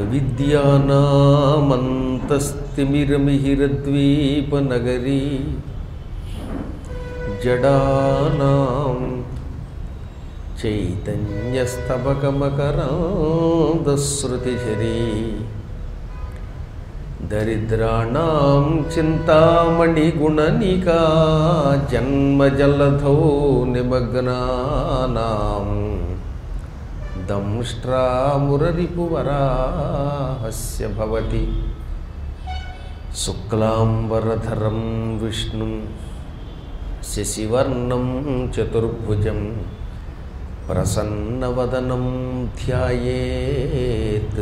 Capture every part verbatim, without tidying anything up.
అవిద్యానామంతస్తిమిరమిహిరద్వీపనగరీ జడానాం చైతన్యస్తబకమకరాంధశ్రుతిఝరీ దరిద్రాణాం చింతామణిగుణనికా జన్మజలధౌ నిమగ్నానాం దంష్ట్రామురరిపువరాహస్య భవతి శుక్లాంబరధరం విష్ణుం శశివర్ణం చతుర్భుజం ప్రసన్నవదనం ధ్యాయేత్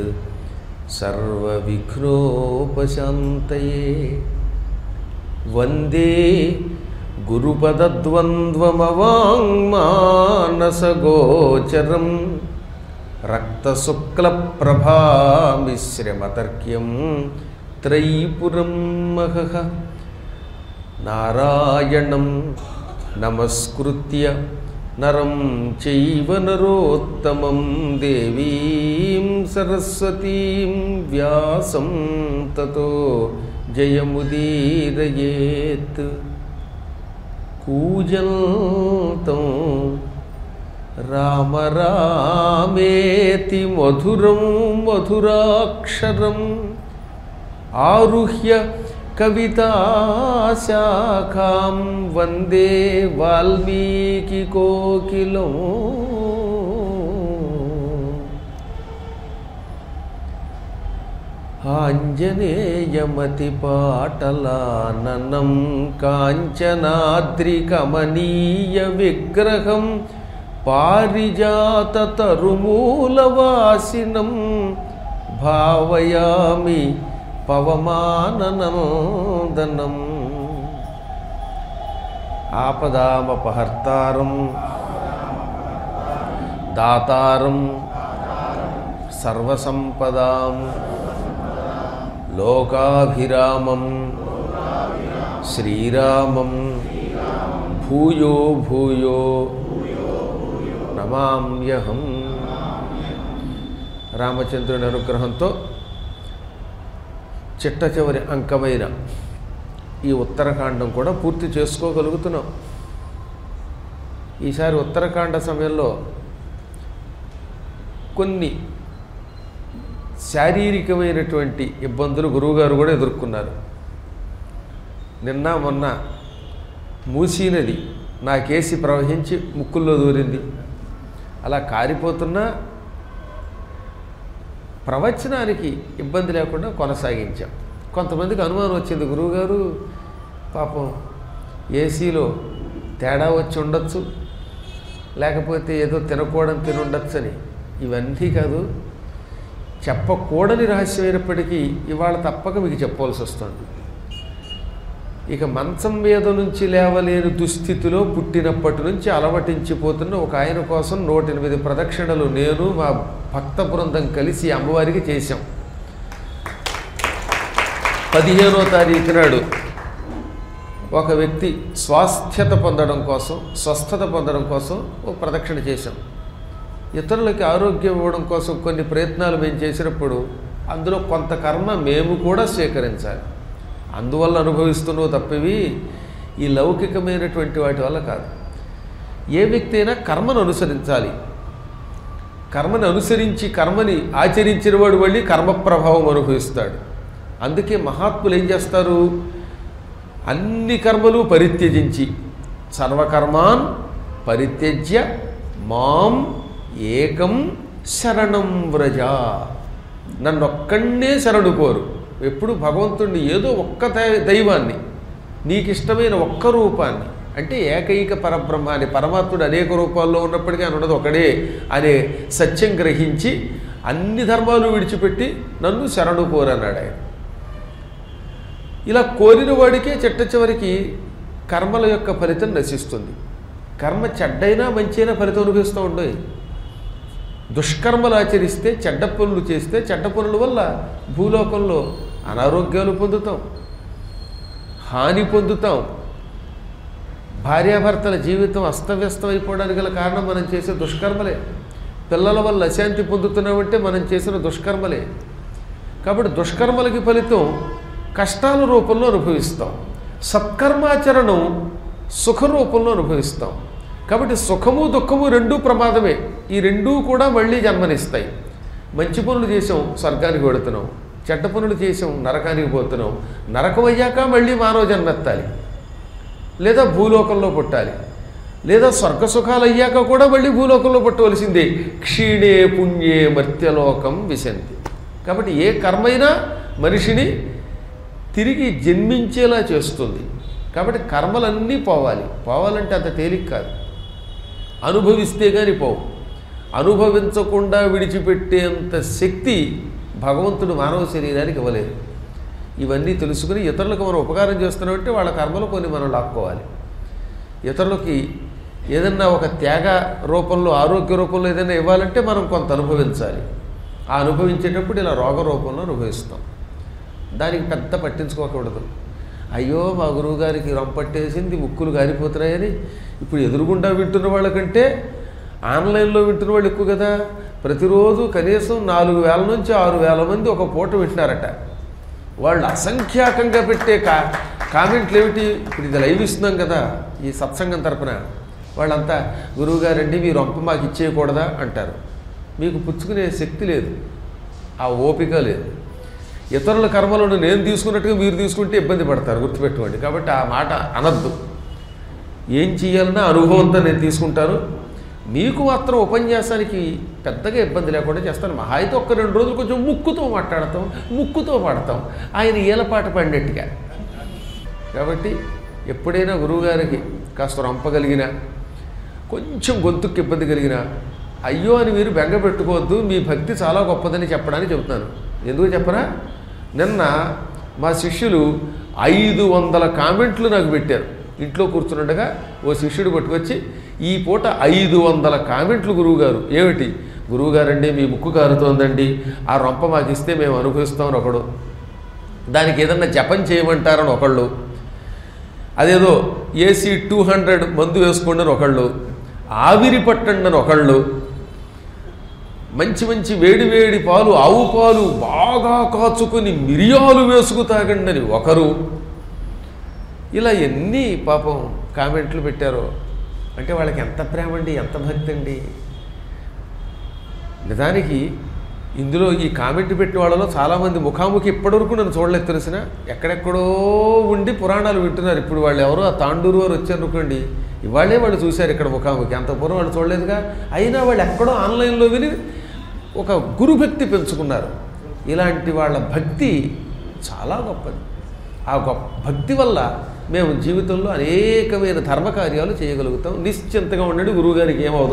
సర్వవిఘ్నోపశాంతయే. వందే గురుపదద్వంద్వమవాంగ్మానసగోచరం రక్తశుక్లప్రభామిశ్రమతర్క్యం త్రైపురం మహః. నారాయణం నమస్కృత్య నరం చైవ నరోత్తమం దేవీం సరస్వతీం వ్యాసం తతో జయముదీరయేత్. కూజంతం రామ రామేతి మధురం మధురాక్షరం ఆరుహ్య కవితాశాఖాం వందే వాల్మీకి కోకిలం. ఆంజనేయమతిపాటలాననం కాంచనాద్రికమనీయ విగ్రహం పారిజాతతరుమూలవాసినం భావయామి పవమాననందనం. ఆపదామపహర్తారం దాతారం సర్వసంపదాం లోకాభిరామం శ్రీరామం భూయో భూయో నమామ్యహం. రామచంద్రుని అనుగ్రహంతో చిట్ట చివరి అంకమైన ఈ ఉత్తరకాండం కూడా పూర్తి చేసుకోగలుగుతున్నాం. ఈసారి ఉత్తరకాండ సమయంలో కొన్ని శారీరకమైనటువంటి ఇబ్బందులు గురువుగారు కూడా ఎదుర్కొన్నారు. నిన్న మొన్న మూసీ నది నా కేసి ప్రవహించి ముక్కుల్లో దూరింది. అలా కారిపోతున్నా ప్రవచనానికి ఇబ్బంది లేకుండా కొనసాగించాం. కొంతమందికి అనుమానం వచ్చింది, గురువుగారు పాపం ఏసీలో తేడా వచ్చి ఉండొచ్చు, లేకపోతే ఏదో తినకూడని తిని ఉండొచ్చు అని. ఇవన్నీ కాదు, చెప్పకూడని రహస్యమైనప్పటికీ ఇవాళ తప్పక మీకు చెప్పవలసి వస్తుంది. ఇక మంచం మీద నుంచి లేవలేని దుస్థితిలో పుట్టినప్పటి నుంచి అలవటించిపోతున్న ఒక ఆయన కోసం నూట ఎనిమిది ప్రదక్షిణలు నేను మా భక్త బృందం కలిసి అమ్మవారికి చేశాం. పదిహేనో తారీఖు నాడు ఒక వ్యక్తి స్వాస్థ్యత పొందడం కోసం, స్వస్థత పొందడం కోసం ఓ ప్రదక్షిణ చేశాం. ఇతరులకి ఆరోగ్యం ఇవ్వడం కోసం కొన్ని ప్రయత్నాలు మేము చేసినప్పుడు అందులో కొంత కర్మ మేము కూడా స్వీకరించాలి. అందువల్ల అనుభవిస్తున్నావు తప్పవి ఈ లౌకికమైనటువంటి వాటి వల్ల కాదు. ఏ వ్యక్తి అయినా కర్మను అనుసరించాలి. కర్మని అనుసరించి కర్మని ఆచరించిన వాడు మళ్ళీ కర్మ ప్రభావం అనుభవిస్తాడు. అందుకే మహాత్ములు ఏం చేస్తారు, అన్ని కర్మలు పరిత్యజించి సర్వకర్మాన్ పరిత్యజ్య మాం ఏకం శరణం వ్రజ, నన్నొక్కడే శరణు కోరు. ఎప్పుడు భగవంతుడిని ఏదో ఒక్క దైవాన్ని, నీకు ఇష్టమైన ఒక్క రూపాన్ని, అంటే ఏకైక పరబ్రహ్మాన్ని, పరమాత్ముడు అనేక రూపాల్లో ఉన్నప్పటికీ అని ఉన్నది ఒకడే అనే సత్యం గ్రహించి అన్ని ధర్మాలు విడిచిపెట్టి నన్ను శరణు కోరన్నాడు ఆయన. ఇలా కోరిన వాడికే చిట్ట చివరికి కర్మల యొక్క ఫలితం నశిస్తుంది. కర్మ చెడ్డైనా మంచైనా ఫలితం అనుభవిస్తూ ఉండే. దుష్కర్మలు ఆచరిస్తే, చెడ్డ పనులు చేస్తే, చెడ్డ పనుల వల్ల భూలోకంలో అనారోగ్యాలు పొందుతాం, హాని పొందుతాం. భార్యాభర్తల జీవితం అస్తవ్యస్తం అయిపోవడానికి గల కారణం మనం చేసే దుష్కర్మలే. పిల్లల వల్ల అశాంతి పొందుతున్నామంటే మనం చేసిన దుష్కర్మలే. కాబట్టి దుష్కర్మలకి ఫలితం కష్టాల రూపంలో అనుభవిస్తాం, సత్కర్మాచరణం సుఖ రూపంలో అనుభవిస్తాం. కాబట్టి సుఖము దుఃఖము రెండూ ప్రమాదమే. ఈ రెండూ కూడా మళ్ళీ జన్మనిస్తాయి. మంచి పనులు చేసాం స్వర్గానికి వెడుతున్నాం, చెడ్డ పనులు చేసాం నరకానికి పోతున్నాం. నరకం అయ్యాక మళ్ళీ మానవ జన్మెత్తాలి, లేదా భూలోకంలో పుట్టాలి, లేదా స్వర్గ సుఖాలు అయ్యాక కూడా మళ్ళీ భూలోకంలో పుట్టవలసిందే. క్షీణే పుణ్యే మర్త్యలోకం విశంతి. కాబట్టి ఏ కర్మైనా మనిషిని తిరిగి జన్మించేలా చేస్తుంది. కాబట్టి కర్మలన్నీ పోవాలి. పోవాలంటే అంత తేలిక కాదు, అనుభవిస్తే కానీ పోవు. అనుభవించకుండా విడిచిపెట్టేంత శక్తి భగవంతుడు మానవ శరీరానికి ఇవ్వలేదు. ఇవన్నీ తెలుసుకుని ఇతరులకు మనం ఉపకారం చేస్తున్నామంటే వాళ్ళ కర్మలు కొన్ని మనం లాక్కోవాలి. ఇతరులకి ఏదన్నా ఒక త్యాగ రూపంలో, ఆరోగ్య రూపంలో ఏదైనా ఇవ్వాలంటే మనం కొంత అనుభవించాలి. ఆ అనుభవించేటప్పుడు ఇలా రోగ రూపంలో అనుభవిస్తాం. దానికి పెద్ద పట్టించుకోకూడదు. అయ్యో మా గురువుగారికి రంపట్టేసింది, ముక్కులు గారిపోతున్నాయని ఇప్పుడు ఎదురుగుండా వింటున్న వాళ్ళకంటే ఆన్లైన్లో వింటున్న వాళ్ళు ఎక్కువ కదా. ప్రతిరోజు కనీసం నాలుగు వేల నుంచి ఆరు వేల మంది ఒక పూట వింటున్నారట. వాళ్ళు అసంఖ్యాకంగా పెట్టే కా కామెంట్లు ఏమిటి? ఇప్పుడు ఇది లైవ్ ఇస్తున్నాం కదా ఈ సత్సంగం తరపున, వాళ్ళంతా గురువుగారండి మీ రొంప మాకు ఇచ్చేయకూడదా అంటారు. మీకు పుచ్చుకునే శక్తి లేదు, ఆ ఓపిక లేదు. ఇతరుల కర్మలను నేను తీసుకున్నట్టుగా మీరు తీసుకుంటే ఇబ్బంది పడతారు, గుర్తుపెట్టుకోండి. కాబట్టి ఆ మాట అనద్దు. ఏం చేయాలన్నా అనుభవంతో నేను తీసుకుంటాను. మీకు మాత్రం ఉపన్యాసానికి పెద్దగా ఇబ్బంది లేకుండా చేస్తాను. మహా అయితే ఒక్క రెండు రోజులు కొంచెం ముక్కుతో మాట్లాడతాం, ముక్కుతో పాడతాం, ఆయన ఈలపాట పడినట్టుగా. కాబట్టి ఎప్పుడైనా గురువుగారికి కాస్త రంపగలిగిన, కొంచెం గొంతుకు ఇబ్బంది కలిగిన అయ్యో అని మీరు బెంగ పెట్టుకోవద్దు. మీ భక్తి చాలా గొప్పదని చెప్పడానికి చెబుతున్నాను. ఎందుకు చెప్పరా? నిన్న మా శిష్యులు ఐదు వందల కామెంట్లు నాకు పెట్టారు. ఇంట్లో కూర్చున్నట్టుగా ఓ శిష్యుడు పట్టుకొచ్చి ఈ పూట ఐదు వందల కామెంట్లు గురువుగారు. ఏమిటి గురువుగారండి మీ ముక్కు కారుతోందండి, ఆ రొంప మాకు ఇస్తే మేము అనుభవిస్తామని ఒకడు, దానికి ఏదన్నా జపం చేయమంటారని ఒకళ్ళు, అదేదో ఏసీ టూ హండ్రెడ్ మందు వేసుకోండి అని ఒకళ్ళు, ఆవిరి పట్టండి అని ఒకళ్ళు, మంచి మంచి వేడి వేడి పాలు ఆవు పాలు బాగా కాచుకుని మిరియాలు వేసుకు తాగండి అని ఒకరు. ఇలా ఎన్ని పాపం కామెంట్లు పెట్టారో. అంటే వాళ్ళకి ఎంత ప్రేమ అండి, ఎంత భక్తి అండి. నిజానికి ఇందులో ఈ కామెంట్ పెట్టిన వాళ్ళలో చాలామంది ముఖాముఖి ఇప్పటివరకు నన్ను చూడలేదు తెలిసిన, ఎక్కడెక్కడో ఉండి పురాణాలు వింటున్నారు. ఇప్పుడు వాళ్ళు ఎవరో ఆ తాండూరు వారు వచ్చారు అనుకోండి, ఇవాళే వాళ్ళు చూశారు ఇక్కడ ముఖాముఖి. అంత పూర్వం వాళ్ళు చూడలేదుగా. అయినా వాళ్ళు ఎక్కడో ఆన్లైన్లో విని ఒక గురుభక్తి పెంచుకున్నారు. ఇలాంటి వాళ్ళ భక్తి చాలా గొప్పది. ఆ గొప్ప భక్తి వల్ల మేము జీవితంలో అనేకమైన ధర్మకార్యాలు చేయగలుగుతాం. నిశ్చింతగా ఉండండి, గురువుగారికి ఏమవదు.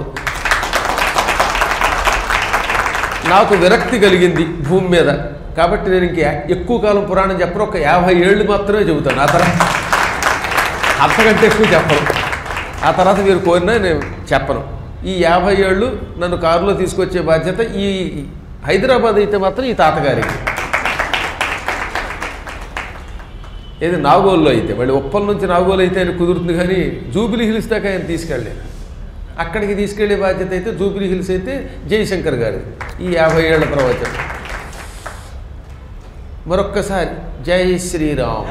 నాకు విరక్తి కలిగింది భూమి మీద, కాబట్టి నేను ఇంక ఎక్కువ కాలం పురాణం చెప్పను. ఒక యాభై ఏళ్ళు మాత్రమే చెబుతాను. ఆ తర్వాత అంతకంటే ఎక్కువ చెప్పను. ఆ తర్వాత మీరు కోరినా నేను చెప్పను. ఈ యాభై ఏళ్ళు నన్ను కారులో తీసుకొచ్చే బాధ్యత ఈ హైదరాబాద్ అయితే మాత్రం ఈ తాతగారికి. ఏది నాగోల్లో అయితే, మళ్ళీ ఉప్పల నుంచి నాగోలు అయితే ఆయన కుదురుతుంది, కానీ జూబిలీ హిల్స్ దాకా ఆయన తీసుకెళ్ళలేదు. అక్కడికి తీసుకెళ్లే బాధ్యత అయితే జూబిలీ హిల్స్ అయితే జయశంకర్ గారి. ఈ యాభై ఏళ్ల ప్రవచనం మరొక్కసారి జై శ్రీరామ్.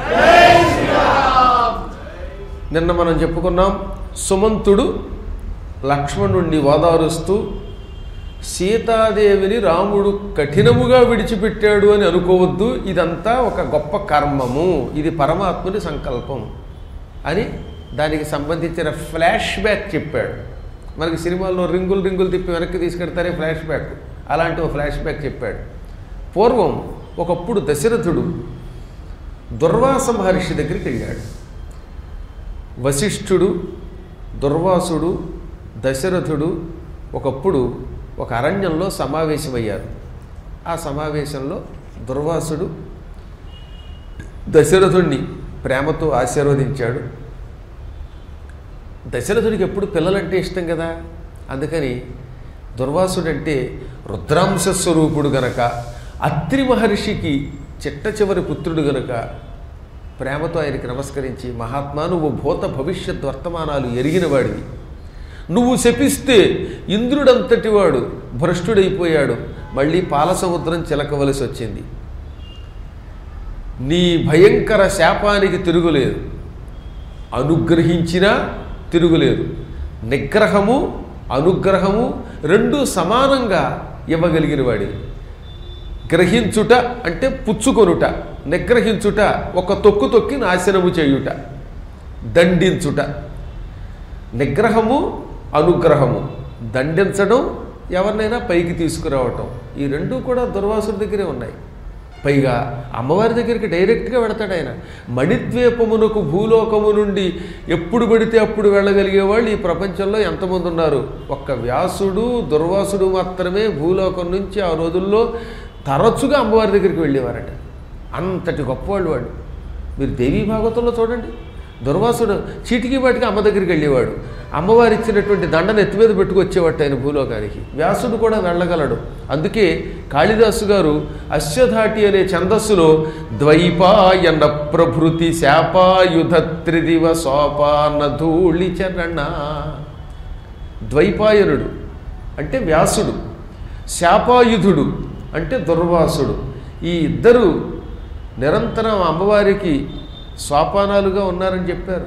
నిన్న మనం చెప్పుకున్నాం, సుమంతుడు లక్ష్మణుణ్ణి ఓదారుస్తూ సీతాదేవిని రాముడు కఠినముగా విడిచిపెట్టాడు అని అనుకోవద్దు, ఇదంతా ఒక గొప్ప కర్మము, ఇది పరమాత్ముని సంకల్పం అని దానికి సంబంధించిన ఫ్లాష్ బ్యాక్ చెప్పాడు. మనకి సినిమాల్లో రింగులు రింగులు తిప్పి వెనక్కి తీసుకెడతారే ఫ్లాష్ బ్యాక్, అలాంటి ఒక ఫ్లాష్ బ్యాక్ చెప్పాడు. పూర్వం ఒకప్పుడు దశరథుడు దుర్వాస మహర్షి దగ్గరికి వెళ్ళాడు. వశిష్ఠుడు, దుర్వాసుడు, దశరథుడు ఒకప్పుడు ఒక అరణ్యంలో సమావేశమయ్యారు. ఆ సమావేశంలో దుర్వాసుడు దశరథుడిని ప్రేమతో ఆశీర్వదించాడు. దశరథుడికి ఎప్పుడు పిల్లలంటే ఇష్టం కదా, అందుకని దుర్వాసుడంటే రుద్రాంశ స్వరూపుడు గనక, అత్రి మహర్షికి చిట్ట చివరి పుత్రుడు గనక ప్రేమతో ఆయనకి నమస్కరించి, మహాత్మా నువ్వు భూత భవిష్యత్ వర్తమానాలు ఎరిగిన వాడివి, నువ్వు శపిస్తే ఇంద్రుడంతటి వాడు భ్రష్టుడైపోయాడు, మళ్ళీ పాలసముద్రం చిలకవలసి వచ్చింది. నీ భయంకర శాపానికి తిరుగులేదు, అనుగ్రహించినా తిరుగులేదు. నిగ్రహము అనుగ్రహము రెండు సమానంగా ఇవ్వగలిగిన వాడివి. గ్రహించుట అంటే పుచ్చుకొనుట, నిగ్రహించుట ఒక తొక్కు తొక్కి నాశనము చేయుట, దండించుట. నిగ్రహము అనుగ్రహము, దండించడం ఎవరినైనా పైకి తీసుకురావటం, ఈ రెండూ కూడా దుర్వాసుడి దగ్గరే ఉన్నాయి. పైగా అమ్మవారి దగ్గరికి డైరెక్ట్గా వెళతాడు ఆయన. మణిద్వీపమునకు భూలోకము నుండి ఎప్పుడు పడితే అప్పుడు వెళ్ళగలిగే వాళ్ళు ఈ ప్రపంచంలో ఎంతమంది ఉన్నారు? ఒక్క వ్యాసుడు దుర్వాసుడు మాత్రమే భూలోకం నుంచి ఆ రోజుల్లో తరచుగా అమ్మవారి దగ్గరికి వెళ్ళేవారట. అంతటి గొప్పవాళ్ళు వాళ్ళు. మీరు దేవీ భాగవతంలో చూడండి, దుర్వాసుడు చీటికి వాటికి అమ్మ దగ్గరికి వెళ్ళేవాడు. అమ్మవారు ఇచ్చినటువంటి దండను ఎత్తి మీద పెట్టుకొచ్చేవాడు ఆయన భూలోకానికి. వ్యాసుడు కూడా వెళ్ళగలడు. అందుకే కాళిదాసు గారు అశ్వధాటి అనే ఛందస్సులో ద్వైపాయన ప్రభృతి శాపాయుధ త్రిదివ సోపాన ధూళి చరణ. ద్వైపాయనుడు అంటే వ్యాసుడు, శాపాయుధుడు అంటే దుర్వాసుడు. ఈ ఇద్దరు నిరంతరం అమ్మవారికి సోపానాలుగా ఉన్నారని చెప్పారు.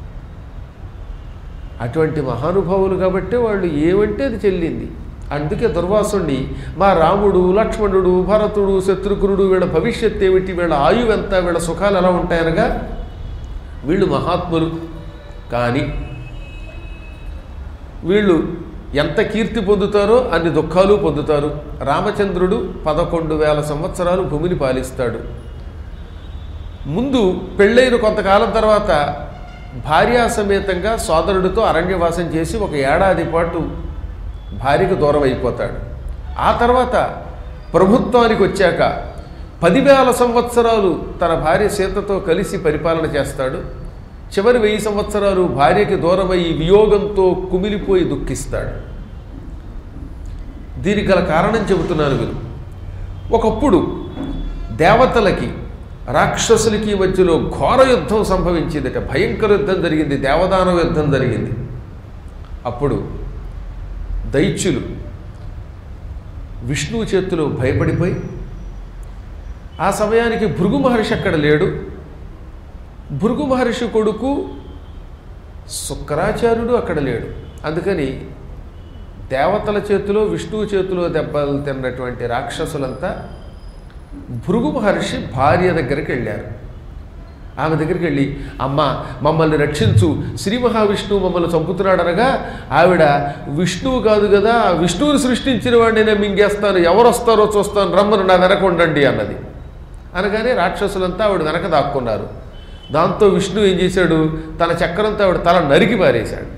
అటువంటి మహానుభావులు కాబట్టి వాళ్ళు ఏమంటే అది చెల్లింది. అందుకే దుర్వాసుడిని మా రాముడు లక్ష్మణుడు భరతుడు శత్రుఘ్నుడు వీళ్ళ భవిష్యత్తు ఏమిటి, వీళ్ళ ఆయువు ఎంత, వీళ్ళ సుఖాలు ఎలా ఉంటాయనగా వీళ్ళు మహాత్ములు. కానీ వీళ్ళు ఎంత కీర్తి పొందుతారో అన్ని దుఃఖాలు పొందుతారు. రామచంద్రుడు పదకొండు వేల సంవత్సరాలు భూమిని పాలిస్తాడు. ముందు పెళ్ళైన కొంతకాలం తర్వాత భార్యా సమేతంగా సోదరుడితో అరణ్యవాసం చేసి ఒక ఏడాది పాటు భార్యకు దూరం అయిపోతాడు. ఆ తర్వాత ప్రభుత్వానికి వచ్చాక పదివేల సంవత్సరాలు తన భార్య సీతతో కలిసి పరిపాలన చేస్తాడు. చివరి వెయ్యి సంవత్సరాలు భార్యకి దూరమై వియోగంతో కుమిలిపోయి దుఃఖిస్తాడు. దీనికి గల కారణం చెబుతున్నాను మీరు. ఒకప్పుడు దేవతలకి రాక్షసులకి మధ్యలో ఘోర యుద్ధం సంభవించిందట. భయంకర యుద్ధం జరిగింది, దేవదానవ యుద్ధం జరిగింది. అప్పుడు దైత్యులు విష్ణువు చేతిలో భయపడిపోయి, ఆ సమయానికి భృగు మహర్షి అక్కడ లేడు. భృగు మహర్షి కొడుకు శుక్రాచార్యుడు అక్కడ లేడు. అందుకని దేవతల చేతిలో విష్ణువు చేతిలో దెబ్బలు తిన్నటువంటి రాక్షసులంతా భృగు మహర్షి భార్య దగ్గరికి వెళ్ళారు. ఆమె దగ్గరికి వెళ్ళి, అమ్మ మమ్మల్ని రక్షించు, శ్రీ మహావిష్ణువు మమ్మల్ని చంపుతున్నాడు అనగా ఆవిడ విష్ణువు కాదు కదా, విష్ణువుని సృష్టించిన వాడిని నేను మింగేస్తాను, ఎవరు వస్తారో చూస్తాను, రమ్మను నా వెనక ఉండండి అన్నది. అనగానే రాక్షసులంతా ఆవిడ వెనక దాక్కున్నారు. దాంతో విష్ణువు ఏం చేశాడు, తన చక్రంతో ఆవిడ తల నరికి పారేశాడు.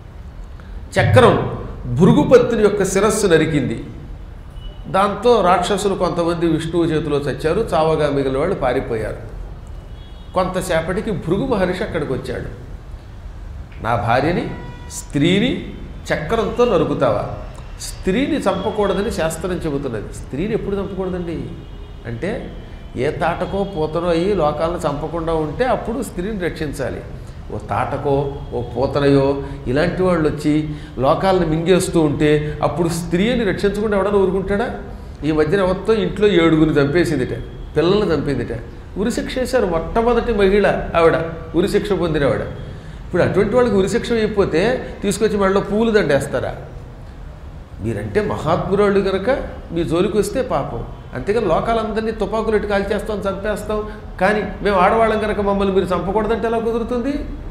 చక్రం భృగుపత్ని యొక్క శిరస్సు నరికింది. దాంతో రాక్షసులు కొంతమంది విష్ణువు చేతిలో చచ్చారు, చావగా మిగిలిన వాళ్ళు పారిపోయారు. కొంతసేపటికి భృగు మహర్షి అక్కడికి వచ్చాడు. నా భార్యని స్త్రీని చక్రంతో నరుకుతావా? స్త్రీని చంపకూడదని శాస్త్రం చెబుతున్నది. స్త్రీని ఎప్పుడు చంపకూడదండి అంటే, ఏ తాటకో పూతనో అయ్యి లోకాలను చంపకుండా ఉంటే అప్పుడు స్త్రీని రక్షించాలి. ఓ తాటకో ఓ పూతనయో ఇలాంటి వాళ్ళు వచ్చి లోకాలను మింగేస్తూ ఉంటే అప్పుడు స్త్రీని రక్షించకుండా ఎవడన్నా ఊరుకుంటాడా? ఈ మధ్యన ఎవరితో ఇంట్లో ఏడుగురిని చంపేసిందిట, పిల్లల్ని చంపిందిట. ఉరిశిక్ష వేశారు. మొట్టమొదటి మహిళ ఆవిడ, ఉరిశిక్ష పొందిన ఆవిడ. ఇప్పుడు అటువంటి వాళ్ళకి ఉరిశిక్ష అయిపోతే తీసుకొచ్చి వాళ్ళలో పూలు దండేస్తారా? మీరంటే మహాత్మురాళ్ళు కనుక మీ జోలికి వస్తే పాపం. అంతేగాని లోకాలందరినీ తుపాకులు ఎట్టు కాల్చేస్తాం, చంపేస్తాం. కానీ మేము ఆడవాళ్ళం కనుక మమ్మల్ని మీరు చంపకూడదంటే ఎలా కుదురుతుంది?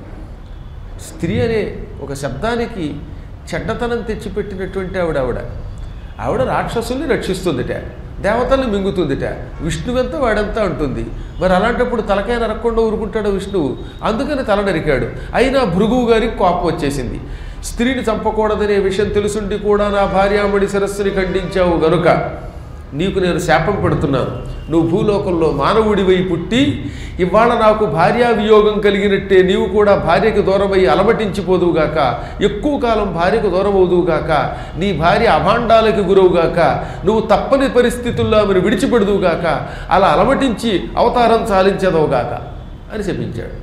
స్త్రీ అనే ఒక శబ్దానికి చెడ్డతనం తెచ్చిపెట్టినటువంటి ఆవిడ ఆవిడ ఆవిడ రాక్షసుల్ని రక్షిస్తుందిట, దేవతల్ని మింగుతుందిట. విష్ణువెంత వాడంతా ఉంటుంది. మరి అలాంటప్పుడు తలకాయ నరక్కుండా ఊరుకుంటాడు విష్ణువు. అందుకని తల నరికాడు. అయినా భృగువు గారికి కోపం వచ్చేసింది. స్త్రీని చంపకూడదనే విషయం తెలుసుండి కూడా నా భార్యామణి శిరస్సుని ఖండించావు గనుక నీకు నేను శాపం పెడుతున్నాను. నువ్వు భూలోకంలో మానవుడివై పుట్టి ఇవాళ నాకు భార్యా వియోగం కలిగినట్టే నీవు కూడా భార్యకు దూరమై అలమటించిపోదువుగాక, ఎక్కువ కాలం భార్యకు దూరం అవుదువుగాక, నీ భార్య అభాండాలకి గురవుగాక, నువ్వు తప్పని పరిస్థితుల్లో ఆమెను విడిచిపెడుదువుగాక, అలా అలమటించి అవతారం చాలించదవుగాక అని శపించాడు.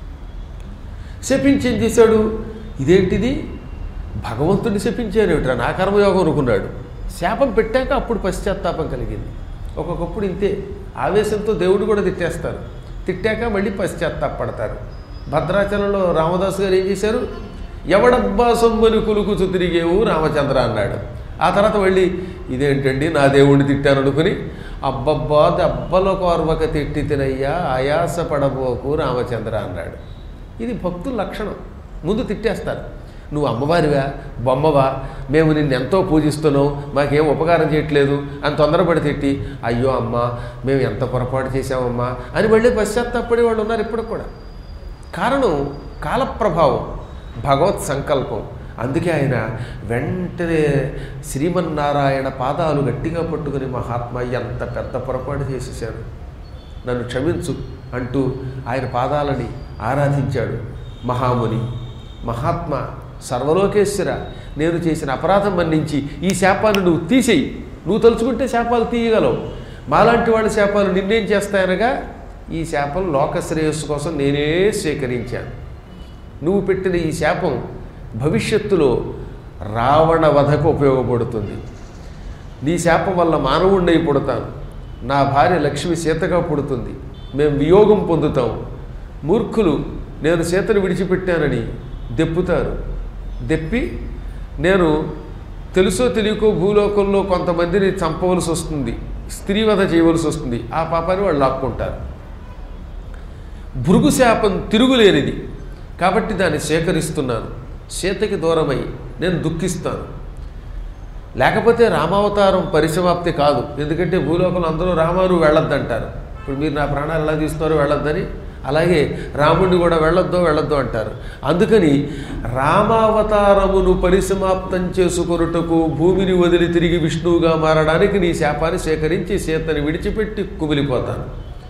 శపించి ఏం చేశాడు? ఇదేంటిది, భగవంతుడిని శపించారేమిట్రా, నా కర్మయోగం అనుకున్నాడు. శాపం పెట్టాక అప్పుడు పశ్చాత్తాపం కలిగింది. ఒక్కొక్కప్పుడు ఇంతే, ఆవేశంతో దేవుడు కూడా తిట్టేస్తారు. తిట్టాక మళ్ళీ పశ్చాత్తాపడతారు. భద్రాచలంలో రామదాసు గారు ఏం చేశారు? ఎవడబ్బా సొమ్ముని కులుకుచు తిరిగేవు రామచంద్ర అన్నాడు. ఆ తర్వాత మళ్ళీ ఇదేంటండి నా దేవుడిని తిట్టాను అనుకుని అబ్బబ్బా దెబ్బల కోర్వక తిట్టి తినయ్యా ఆయాస పడబోకు రామచంద్ర అన్నాడు. ఇది భక్తుల లక్షణం. ముందు తిట్టేస్తారు. నువ్వు అమ్మవారివా బొమ్మవా, మేము నిన్ను ఎంతో పూజిస్తున్నావు, మాకేం ఉపకారం చేయట్లేదు అని తొందరపడి తిట్టి అయ్యో అమ్మ మేము ఎంత పొరపాటు చేశామమ్మా అని మళ్ళీ పశ్చాత్తాపడే వాళ్ళు ఉన్నారు ఇప్పుడు కూడా. కారణం కాలప్రభావం, భగవత్ సంకల్పం. అందుకే ఆయన వెంటనే శ్రీమన్నారాయణ పాదాలు గట్టిగా పట్టుకుని మహాత్మ ఎంత పెద్ద పొరపాటు చేసేసాను, నన్ను క్షమించు అంటూ ఆయన పాదాలని ఆరాధించాడు. మహాముని మహాత్మ సర్వలోకేశ్వర, నేను చేసిన అపరాధం మన్నించి ఈ శాపాన్ని నువ్వు తీసేయి, నువ్వు తలుచుకుంటే శాపాలు తీయగలవు, మాలాంటి వాళ్ళ శాపాలు నిన్నేం చేస్తాయనగా ఈ శాపం లోకశ్రేయస్సు కోసం నేనే స్వీకరించాను. నువ్వు పెట్టిన ఈ శాపం భవిష్యత్తులో రావణ వధకు ఉపయోగపడుతుంది. నీ శాపం వల్ల మానవుణ్ణి పుడతాను, నా భార్య లక్ష్మి సీతగా పుడుతుంది, మేము వియోగం పొందుతాం. మూర్ఖులు నేను సీతను విడిచిపెట్టానని దెప్పుతారు. దెప్పి నేను తెలుసో తెలియకో భూలోకంలో కొంతమందిని చంపవలసి వస్తుంది, స్త్రీవధ చేయవలసి వస్తుంది. ఆ పాపాన్ని వాళ్ళు లాక్కుంటారు. భృగు శాపం తిరుగులేనిది కాబట్టి దాన్ని సేకరిస్తున్నాను. సీతకి దూరమై నేను దుఃఖిస్తాను. లేకపోతే రామావతారం పరిసమాప్తి కాదు. ఎందుకంటే భూలోకంలో అందరూ రామాను వెళ్ళొద్దంటారు. ఇప్పుడు మీరు నా ప్రాణాలు ఎలా తీస్తున్నారో వెళ్ళొద్దని, అలాగే రాముడిని కూడా వెళ్ళొద్దో వెళ్ళొద్దు అంటారు. అందుకని రామావతారమును పరిసమాప్తం చేసుకొనుటకు భూమిని వదిలి తిరిగి విష్ణువుగా మారడానికి నీ శాపాన్ని సేకరించి సీతని విడిచిపెట్టి కుమిలిపోతాను.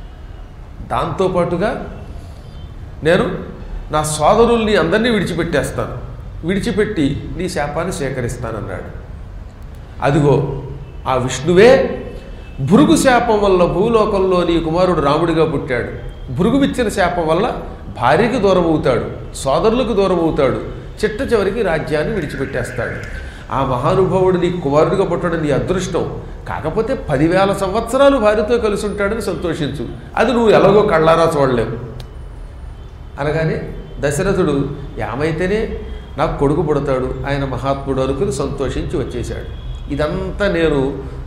దాంతోపాటుగా నేను నా సోదరుల్ని అందరినీ విడిచిపెట్టేస్తాను, విడిచిపెట్టి నీ శాపాన్ని సేకరిస్తానన్నాడు. అదిగో ఆ విష్ణువే భృగు శాపం వల్ల భూలోకంలో నీ కుమారుడు రాముడిగా పుట్టాడు. భృగువిచ్చిన శాపం వల్ల భార్యకి దూరం అవుతాడు, సోదరులకు దూరం అవుతాడు, చిట్ట చివరికి రాజ్యాన్ని విడిచిపెట్టేస్తాడు. ఆ మహానుభావుడు నీ కుమారుడిగా పుట్టడం నీ అదృష్టం. కాకపోతే పదివేల సంవత్సరాలు భార్యతో కలిసి ఉంటాడని సంతోషించు, అది నువ్వు ఎలాగో కళ్ళారా చూడలేవు అనగానే దశరథుడు ఏమైతేనే నాకు కొడుకు పుడతాడు, ఆయన మహాత్ముడు అనుకుని సంతోషించి వచ్చేశాడు. ఇదంతా నేను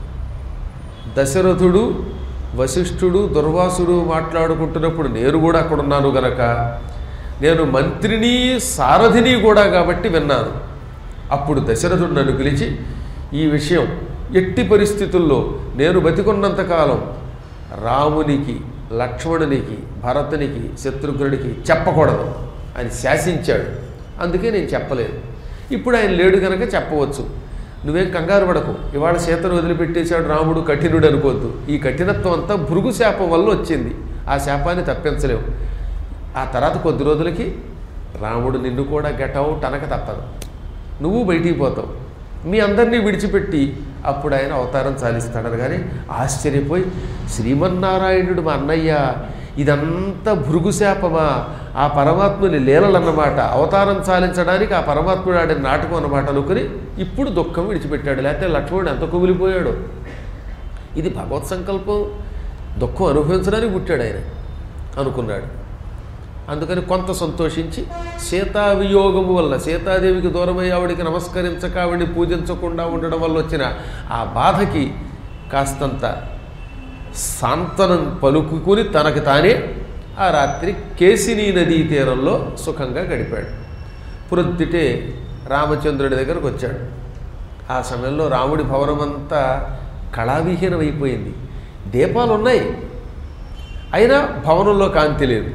దశరథుడు వశిష్ఠుడు దుర్వాసుడు మాట్లాడుకుంటున్నప్పుడు నేను కూడా అక్కడ ఉన్నాను గనక నేను మంత్రిని సారథిని కూడా కాబట్టి విన్నాను. అప్పుడు దశరథుడు నన్ను పిలిచి ఈ విషయం ఎట్టి పరిస్థితుల్లో నేను బతికున్నంతకాలం రామునికి లక్ష్మణునికి భరతునికి శత్రుఘ్నుడికి చెప్పకూడదు అని శాసించాడు. అందుకే నేను చెప్పలేదు. ఇప్పుడు ఆయన లేడు కనుక చెప్పవచ్చు. నువ్వేం కంగారు పడకు, ఇవాళ సీతను వదిలిపెట్టేశాడు రాముడు కఠినుడు అనుకోవద్దు. ఈ కఠినత్వం అంతా భృగు శాపం వల్ల వచ్చింది. ఆ శాపాన్ని తప్పించలేవు. ఆ తర్వాత కొద్ది రోజులకి రాముడు నిన్ను కూడా గెటౌట్ అనక తప్పదు, నువ్వు బయటికి పోతావు. మీ అందరినీ విడిచిపెట్టి అప్పుడు ఆయన అవతారం చాలిస్తాడని. కానీ ఆశ్చర్యపోయి శ్రీమన్నారాయణుడు మా అన్నయ్య, ఇదంతా భృగుశాపమా? ఆ పరమాత్ముని లీలలన్నమాట, అవతారం చాలించడానికి ఆ పరమాత్ముడు ఆడిన నాటకం అన్నమాట అనుకుని ఇప్పుడు దుఃఖం విడిచిపెట్టాడు. లేకపోతే లక్ష్మణుడు ఎంత కుమిలిపోయాడు. ఇది భగవత్ సంకల్పం, దుఃఖం అనుభవించడానికి పుట్టాడు ఆయన అనుకున్నాడు. అందుకని కొంత సంతోషించి సీతా వియోగము వల్ల సీతాదేవికి దూరమై ఆవిడికి నమస్కరించక ఆవిడిని పూజించకుండా ఉండడం వల్ల వచ్చిన ఆ బాధకి కాస్తంత సాంతనం పలుకుని తనకు తానే ఆ రాత్రి కేసినీ నదీ తీరంలో సుఖంగా గడిపాడు. ప్రొద్దుటే రామచంద్రుడి దగ్గరకు వచ్చాడు. ఆ సమయంలో రాముడి భవనమంతా కళావిహీనమైపోయింది. దీపాలు ఉన్నాయి, అయినా భవనంలో కాంతి లేదు.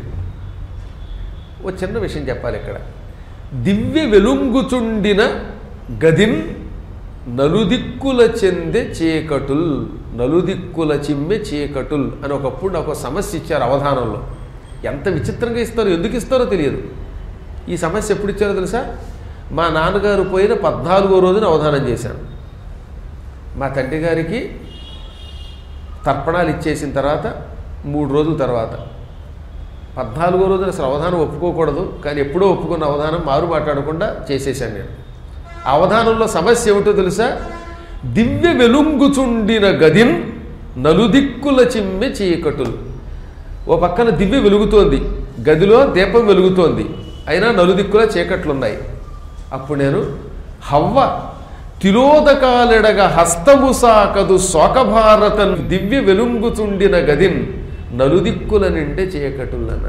ఓ చిన్న విషయం చెప్పాలి ఇక్కడ. దివ్య వెలుంగుచుండిన గదిన్ నలుదిక్కుల చెందే చీకటుల్, నలుదిక్కుల చిమ్మె చీకటుల్ అని ఒకప్పుడు నాకు ఒక సమస్య ఇచ్చారు అవధానంలో. ఎంత విచిత్రంగా ఇస్తారో, ఎందుకు ఇస్తారో తెలియదు. ఈ సమస్య ఎప్పుడు ఇచ్చారో తెలుసా? మా నాన్నగారు పోయిన పద్నాలుగో రోజున అవధానం చేశాను. మా తండ్రి గారికి తర్పణాలు ఇచ్చేసిన తర్వాత మూడు రోజుల తర్వాత పద్నాలుగో రోజున అసలు అవధానం ఒప్పుకోకూడదు, కానీ ఎప్పుడో ఒప్పుకున్న అవధానం మారు మాట్లాడకుండా చేసేసాను నేను. ఆ అవధానంలో సమస్య ఏమిటో తెలుసా? దివ్య వెలుంగుచుండిన గదిన్ నలుదిక్కుల చిమ్మె చీకటులు. ఓ పక్కన దివ్య వెలుగుతోంది, గదిలో దీపం వెలుగుతోంది, అయినా నలుదిక్కుల చీకట్లున్నాయి. అప్పుడు నేను హవ్వ తిలోదకాలెడగ హస్తము సాకదు శోకభారతన్ దివ్య వెలుంగుచుండిన గదిన్ నలుదిక్కుల నిండే చీకటులన్న.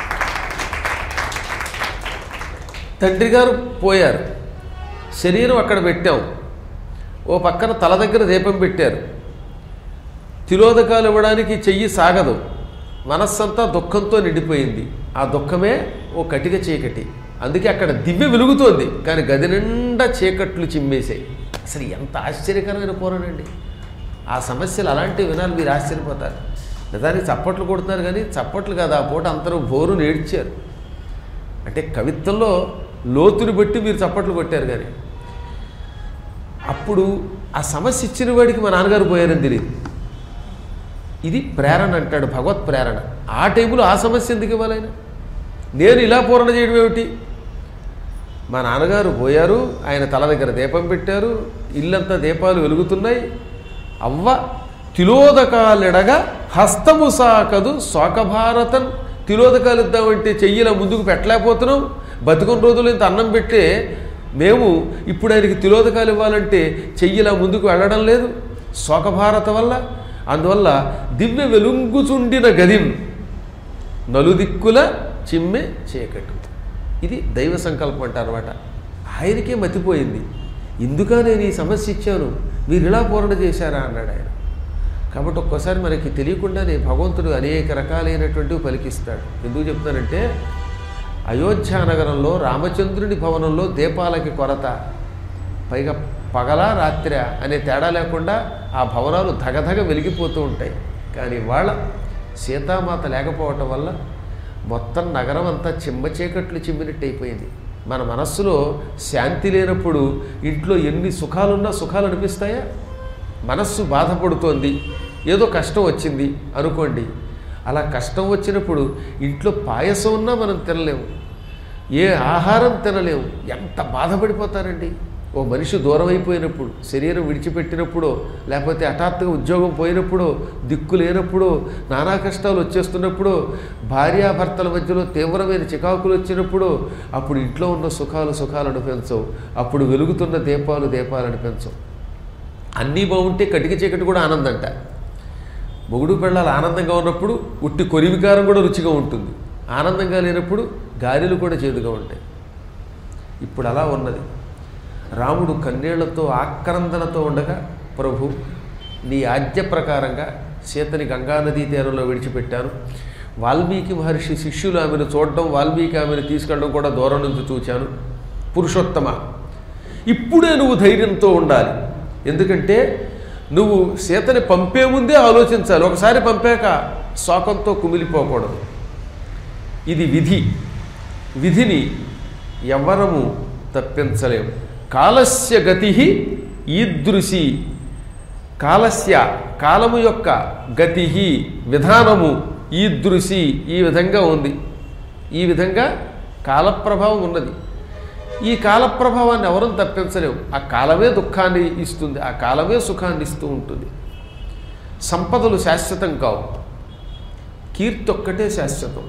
తండ్రి గారు పోయారు, శరీరం అక్కడ పెట్టాం, ఓ పక్కన తల దగ్గర దీపం పెట్టారు. తిలోదకాలు ఇవ్వడానికి చెయ్యి సాగదు, మనస్సంతా దుఃఖంతో నిండిపోయింది. ఆ దుఃఖమే ఓ కటిక చీకటి. అందుకే అక్కడ దివ్య వెలుగుతోంది, కానీ గది నిండా చీకట్లు చిమ్మేశాయి. అసలు ఎంత ఆశ్చర్యకరమైన పోరాడండి. ఆ సమస్యలు అలాంటివి వినాలి, మీరు ఆశ్చర్యపోతారు. నిజానికి చప్పట్లు కొడుతున్నారు, కానీ చప్పట్లు కాదు, ఆ పూట అందరూ బోరు నేడ్చారు. అంటే కవిత్వంలో లోతుని బట్టి మీరు చప్పట్లు కొట్టారు. కానీ అప్పుడు ఆ సమస్య ఇచ్చిన వాడికి మా నాన్నగారు పోయారని తెలియదు. ఇది ప్రేరణ అంటాడు, భగవత్ ప్రేరణ. ఆ టైంలో ఆ సమస్య ఎందుకు ఇవ్వాలైనా? నేను ఇలా పూరణ చేయడం ఏమిటి? మా నాన్నగారు పోయారు, ఆయన తల దగ్గర దీపం పెట్టారు, ఇల్లంతా దీపాలు వెలుగుతున్నాయి. అవ్వ తిలోదకాలెడగా హస్తము సాకదు శోకభారతన్. తిలోదకాలు ఇద్దామంటే చెయ్యిలా ముందుకు పెట్టలేకపోతున్నాం. బతుకున్న రోజులు ఇంత అన్నం పెట్టే మేము ఇప్పుడు ఆయనకి తిలోదకాలు ఇవ్వాలంటే చెయ్యిలా ముందుకు వెళ్ళడం లేదు, శోకభారత వల్ల. అందువల్ల దివ్య వెలుంగుచుండిన గదిం నలుదిక్కుల చిమ్మె చీకటు. ఇది దైవ సంకల్పం అంటారన్నమాట. ఆయనకే మతిపోయింది. ఇందుక నేను ఈ సమస్య ఇచ్చాను, మీరు ఇలా పూరణ చేశారా అన్నాడు ఆయన. కాబట్టి ఒక్కోసారి మనకి తెలియకుండానే భగవంతుడు అనేక రకాలైనటువంటివి పలికిస్తాడు. ఎందుకు చెప్తానంటే, అయోధ్య నగరంలో రామచంద్రుని భవనంలో దీపాలకి కొరత, పైగా పగల రాత్ర అనే తేడా లేకుండా ఆ భవనాలు ధగధగ వెలిగిపోతూ ఉంటాయి. కానీ వాళ్ళ సీతామాత లేకపోవటం వల్ల మొత్తం నగరం అంతా చిమ్మ చీకట్లు చిమ్మినట్టు అయిపోయింది. మన మనస్సులో శాంతి లేనప్పుడు ఇంట్లో ఎన్ని సుఖాలున్నా సుఖాలు అనిపిస్తాయా? మనస్సు బాధపడుతోంది, ఏదో కష్టం వచ్చింది అనుకోండి, అలా కష్టం వచ్చినప్పుడు ఇంట్లో పాయసం ఉన్నా మనం తినలేము, ఏ ఆహారం తినలేము. ఎంత బాధపడిపోతారండి. ఓ మనిషి దూరం అయిపోయినప్పుడు, శరీరం విడిచిపెట్టినప్పుడో, లేకపోతే హఠాత్తుగా ఉద్యోగం పోయినప్పుడో, దిక్కు లేనప్పుడో, నానా కష్టాలు వచ్చేస్తున్నప్పుడు, భార్యాభర్తల మధ్యలో తీవ్రమైన చికాకులు వచ్చినప్పుడు, అప్పుడు ఇంట్లో ఉన్న సుఖాలు సుఖాలు అనిపించవు, అప్పుడు వెలుగుతున్న దీపాలు దీపాలు అనిపించవు. అన్నీ బాగుంటే కటిక చీకటి కూడా ఆనందంట. మొగుడు పెళ్ళాలు ఆనందంగా ఉన్నప్పుడు ఉట్టి కొరివికారం కూడా రుచిగా ఉంటుంది, ఆనందంగా లేనప్పుడు గాలిలు కూడా చేదుగా ఉంటాయి. ఇప్పుడు అలా ఉన్నది. రాముడు కన్నీళ్లతో ఆక్రందనతో ఉండగా, ప్రభు నీ ఆజ్ఞ ప్రకారంగా సీతని గంగానదీ తీరంలో విడిచిపెట్టాను. వాల్మీకి మహర్షి శిష్యులు ఆమెను చూడడం, వాల్మీకి ఆమెను తీసుకెళ్ళడం కూడా దూరం నుంచి చూచాను. పురుషోత్తమ, ఇప్పుడే నువ్వు ధైర్యంతో ఉండాలి. ఎందుకంటే నువ్వు సీతని పంపే ముందే ఆలోచించాలి. ఒకసారి పంపాక శోకంతో కుమిలిపోకూడదు. ఇది విధి. విధిని ఎవ్వరము తప్పించలేము. కాలస్య గతి ఈదృశి. కాలస్య కాలము యొక్క గతి విధానము ఈదృశి ఈ విధంగా ఉంది. ఈ విధంగా కాలప్రభావం ఉన్నది. ఈ కాలప్రభావాన్ని ఎవరూ తప్పించలేము. ఆ కాలమే దుఃఖాన్ని ఇస్తుంది, ఆ కాలమే సుఖాన్ని ఇస్తూ ఉంటుంది. సంపదలు శాశ్వతం కావు, కీర్తి ఒక్కటే శాశ్వతం.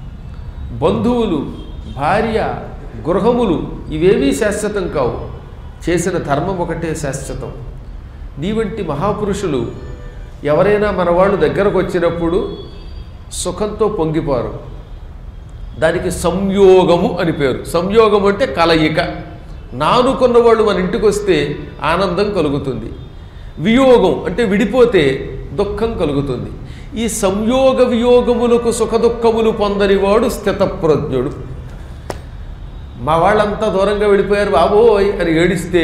బంధువులు, భార్య, గృహములు ఇవేమీ శాశ్వతం కావు. చేసిన ధర్మం ఒకటే శాశ్వతం. నీ వంటి మహాపురుషులు ఎవరైనా మన వాళ్ళు దగ్గరకు వచ్చినప్పుడు సుఖంతో పొంగిపోరు. దానికి సంయోగము అని పేరు. సంయోగం అంటే కలయిక. నానుకున్న వాళ్ళు మన ఇంటికి వస్తే ఆనందం కలుగుతుంది. వియోగం అంటే విడిపోతే దుఃఖం కలుగుతుంది. ఈ సంయోగ వియోగములకు సుఖ దుఃఖములు పొందనివాడు స్థితప్రజ్ఞుడు. మా వాళ్ళంతా దూరంగా వెళ్ళిపోయారు బాబోయ్ అని ఏడిస్తే,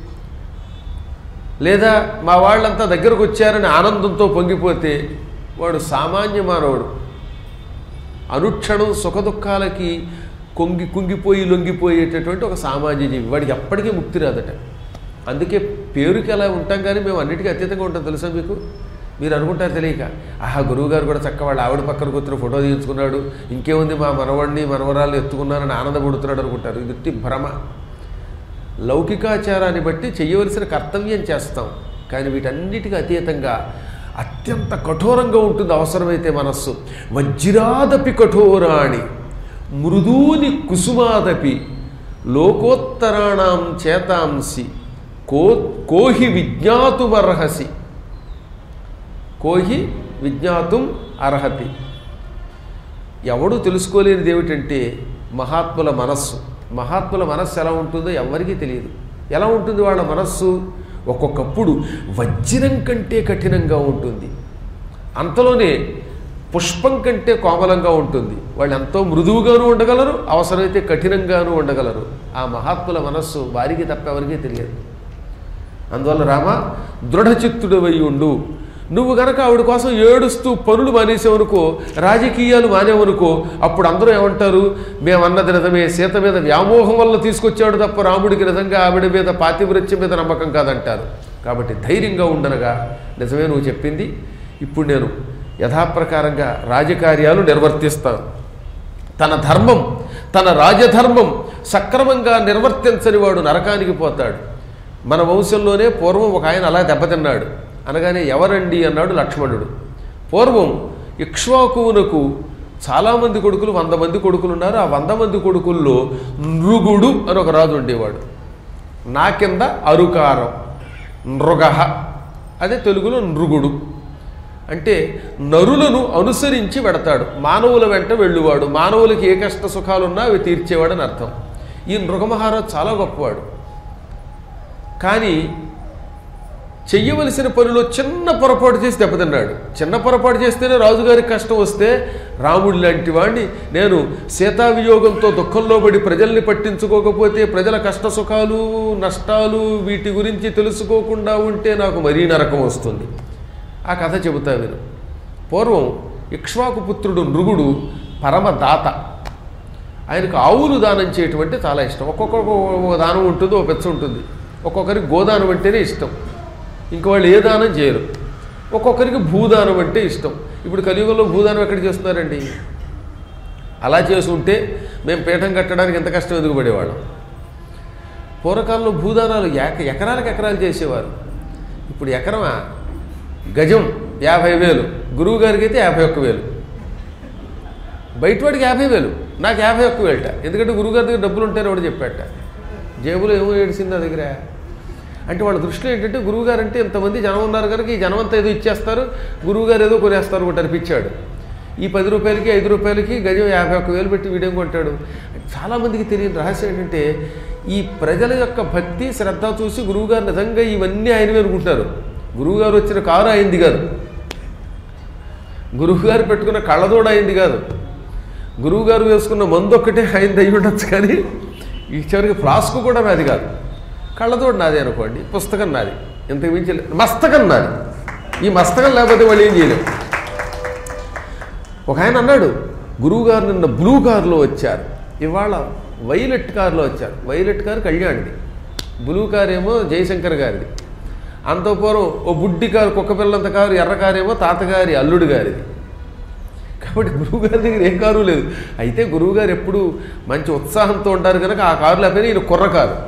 లేదా మా వాళ్ళంతా దగ్గరకు వచ్చారని ఆనందంతో పొంగిపోతే వాడు సామాన్య మానవుడు. అనుక్షణం సుఖ దుఃఖాలకి కొంగి కుంగిపోయి లొంగిపోయేటటువంటి ఒక సామాన్య జీవి. వాడికి ఎప్పటికీ ముక్తి రాదట. అందుకే పేరుకి అలా ఉంటాం, కానీ మేము అన్నిటికీ అతీతంగా ఉంటాం. తెలుసా మీకు? మీరు అనుకుంటారు తెలియక, ఆహా గురువుగారు కూడా చక్క వాళ్ళు ఆవిడ పక్కన కూర్చుని ఫోటో తీయించుకున్నాడు, ఇంకేముంది మా మనవాడిని మనవరాలు ఎత్తుకున్నారని ఆనందపడుతున్నాడు అనుకుంటారు. ఇది భ్రమ. లౌకికాచారాన్ని బట్టి చేయవలసిన కర్తవ్యం చేస్తాం, కానీ వీటన్నిటికీ అతీతంగా అత్యంత కఠోరంగా ఉంటుంది అవసరమైతే మనస్సు. వజ్రాదపి కఠోరాణి మృదూని కుసుమాదపి లోకోత్తరాణం చేతాంసి కో కోహి విజ్ఞాతుమర్హసి. కోహి విజ్ఞాతుం అర్హతి. ఎవడు తెలుసుకోలేనిది ఏమిటంటే మహాత్ముల మనస్సు. మహాత్ముల మనస్సు ఎలా ఉంటుందో ఎవరికీ తెలియదు. ఎలా ఉంటుంది వాళ్ళ మనస్సు? ఒక్కొక్కప్పుడు వజ్రం కంటే కఠినంగా ఉంటుంది, అంతలోనే పుష్పం కంటే కోమలంగా ఉంటుంది. వాళ్ళు ఎంతో మృదువుగాను ఉండగలరు, అవసరమైతే కఠినంగానూ ఉండగలరు. ఆ మహాత్ముల మనస్సు వారికి తప్ప ఎవరికీ తెలియదు. అందువల్ల రామ, దృఢచిత్తుడవై ఉండు. నువ్వు గనక ఆవిడ కోసం ఏడుస్తూ పనులు మానేసావనుకో, రాజకీయాలు మానేవనుకో, అప్పుడు అందరూ ఏమంటారు? మేమన్నది నిజమే, సీత మీద వ్యామోహం వల్ల తీసుకొచ్చాడు తప్ప రాముడికి నిజంగా ఆవిడ మీద పాతివ్రత్యం మీద నమ్మకం కాదంటారు. కాబట్టి ధైర్యంగా ఉండనగా, నిజమే నువ్వు చెప్పింది, ఇప్పుడు నేను యథాప్రకారంగా రాజకార్యాలు నిర్వర్తిస్తాను. తన ధర్మం, తన రాజధర్మం సక్రమంగా నిర్వర్తించని వాడు నరకానికి పోతాడు. మన వంశంలోనే పూర్వం ఒక ఆయన అలా దెబ్బతిన్నాడు. అనగానే ఎవరండి అన్నాడు లక్ష్మణుడు. పూర్వం ఇక్ష్వాకువునకు చాలామంది కొడుకులు, వంద మంది కొడుకులు ఉన్నారు. ఆ వంద మంది కొడుకుల్లో నృగుడు అని ఒక రాజు ఉండేవాడు. నా కింద అరుకారం, నృగహ, అదే తెలుగులో నృగుడు. అంటే నరులను అనుసరించి వెడతాడు, మానవుల వెంట వెళ్ళువాడు, మానవులకి ఏ కష్ట సుఖాలున్నా అవి తీర్చేవాడని అర్థం. ఈ నృగమహారాజు చాలా గొప్పవాడు. కానీ చెయ్యవలసిన పనిలో చిన్న పొరపాటు చేసి దెబ్బతిన్నాడు. చిన్న పొరపాటు చేస్తేనే రాజుగారికి కష్టం వస్తే, రాముడి లాంటి వాడిని నేను సీతావియోగంతో దుఃఖంలో పడి ప్రజల్ని పట్టించుకోకపోతే, ప్రజల కష్ట సుఖాలు నష్టాలు వీటి గురించి తెలుసుకోకుండా ఉంటే నాకు మరీ నరకం వస్తుంది. ఆ కథ చెబుతా మీరు. పూర్వం ఇక్ష్వాకు పుత్రుడు నృగుడు పరమదాత. ఆయనకు ఆవులు దానం చేయటం అంటే చాలా ఇష్టం. ఒక్కొక్క దానం ఉంటుంది, ఒక పెచ్చ ఉంటుంది. ఒక్కొక్కరికి గోదానం అంటేనే ఇష్టం, ఇంక వాళ్ళు ఏ దానం చేయరు. ఒక్కొక్కరికి భూదానం అంటే ఇష్టం. ఇప్పుడు కలియుగంలో భూదానం ఎక్కడ చేస్తున్నారండి? అలా చేసుకుంటే మేము పీఠం కట్టడానికి ఎంత కష్టం ఎదుగు పడేవాళ్ళం. పూర్వకాలంలో భూదానాలు ఎక ఎకరాలకు ఎకరాలు చేసేవారు. ఇప్పుడు ఎకరమా గజం యాభై వేలు, గురువు గారికి అయితే యాభై ఒక్క వేలు, బయటవాడికి యాభై వేలు, నాకు యాభై ఒక్క వేలట. ఎందుకంటే గురువుగారి దగ్గర డబ్బులు ఉంటాయని వాడు చెప్పాట. జేబులో ఏమో ఏడిసింది నా దగ్గర. అంటే వాళ్ళ దృష్టిలో ఏంటంటే గురువుగారు అంటే ఇంతమంది జనం ఉన్నారు కనుక ఈ జనం అంతా ఏదో ఇచ్చేస్తారు, గురువుగారు ఏదో కొనేస్తారు ఒకటి అనిపించాడు. ఈ పది రూపాయలకి ఐదు రూపాయలకి గజం యాభై ఒక్క వేలు పెట్టి వీడియం కొంటాడు. చాలామందికి తెలియని రహస్యం ఏంటంటే, ఈ ప్రజల యొక్క భక్తి శ్రద్ధ చూసి గురువుగారు నిజంగా ఇవన్నీ ఆయనవి అనుకుంటారు. గురువుగారు వచ్చిన కారు అయింది కాదు, గురువుగారు పెట్టుకున్న కళ్ళదోడ అయింది కాదు, గురువుగారు వేసుకున్న మందు ఒక్కటే అయింది అయ్యి ఉండొచ్చు. కానీ ఈ చివరికి ఫ్లాస్క్ కూడా నాది కాదు, కళ్ళతోటి నాది అనుకోండి, పుస్తకం నాది, ఇంతకు మించి మస్తకం నాది. ఈ మస్తకం లేకపోతే వాళ్ళు ఏం చేయలేము. ఒక ఆయన అన్నాడు, గురువుగారు నిన్న బ్లూ కారులో వచ్చారు, ఇవాళ వైలెట్ కారులో వచ్చారు. వైలెట్ కారు కళ్యాణిది, బ్లూ కారు ఏమో జయశంకర్ గారిది. అంత పూర్వం ఓ బుడ్డి కారు, కుక్క పిల్లంత కారు, ఎర్ర కారు ఏమో తాతగారి అల్లుడు గారిది. కాబట్టి గురువుగారి దగ్గర ఏ కారు లేదు. అయితే గురువుగారు ఎప్పుడు మంచి ఉత్సాహంతో ఉంటారు కనుక ఆ కారు లేకపోయినా ఈయన కుర్ర కారు.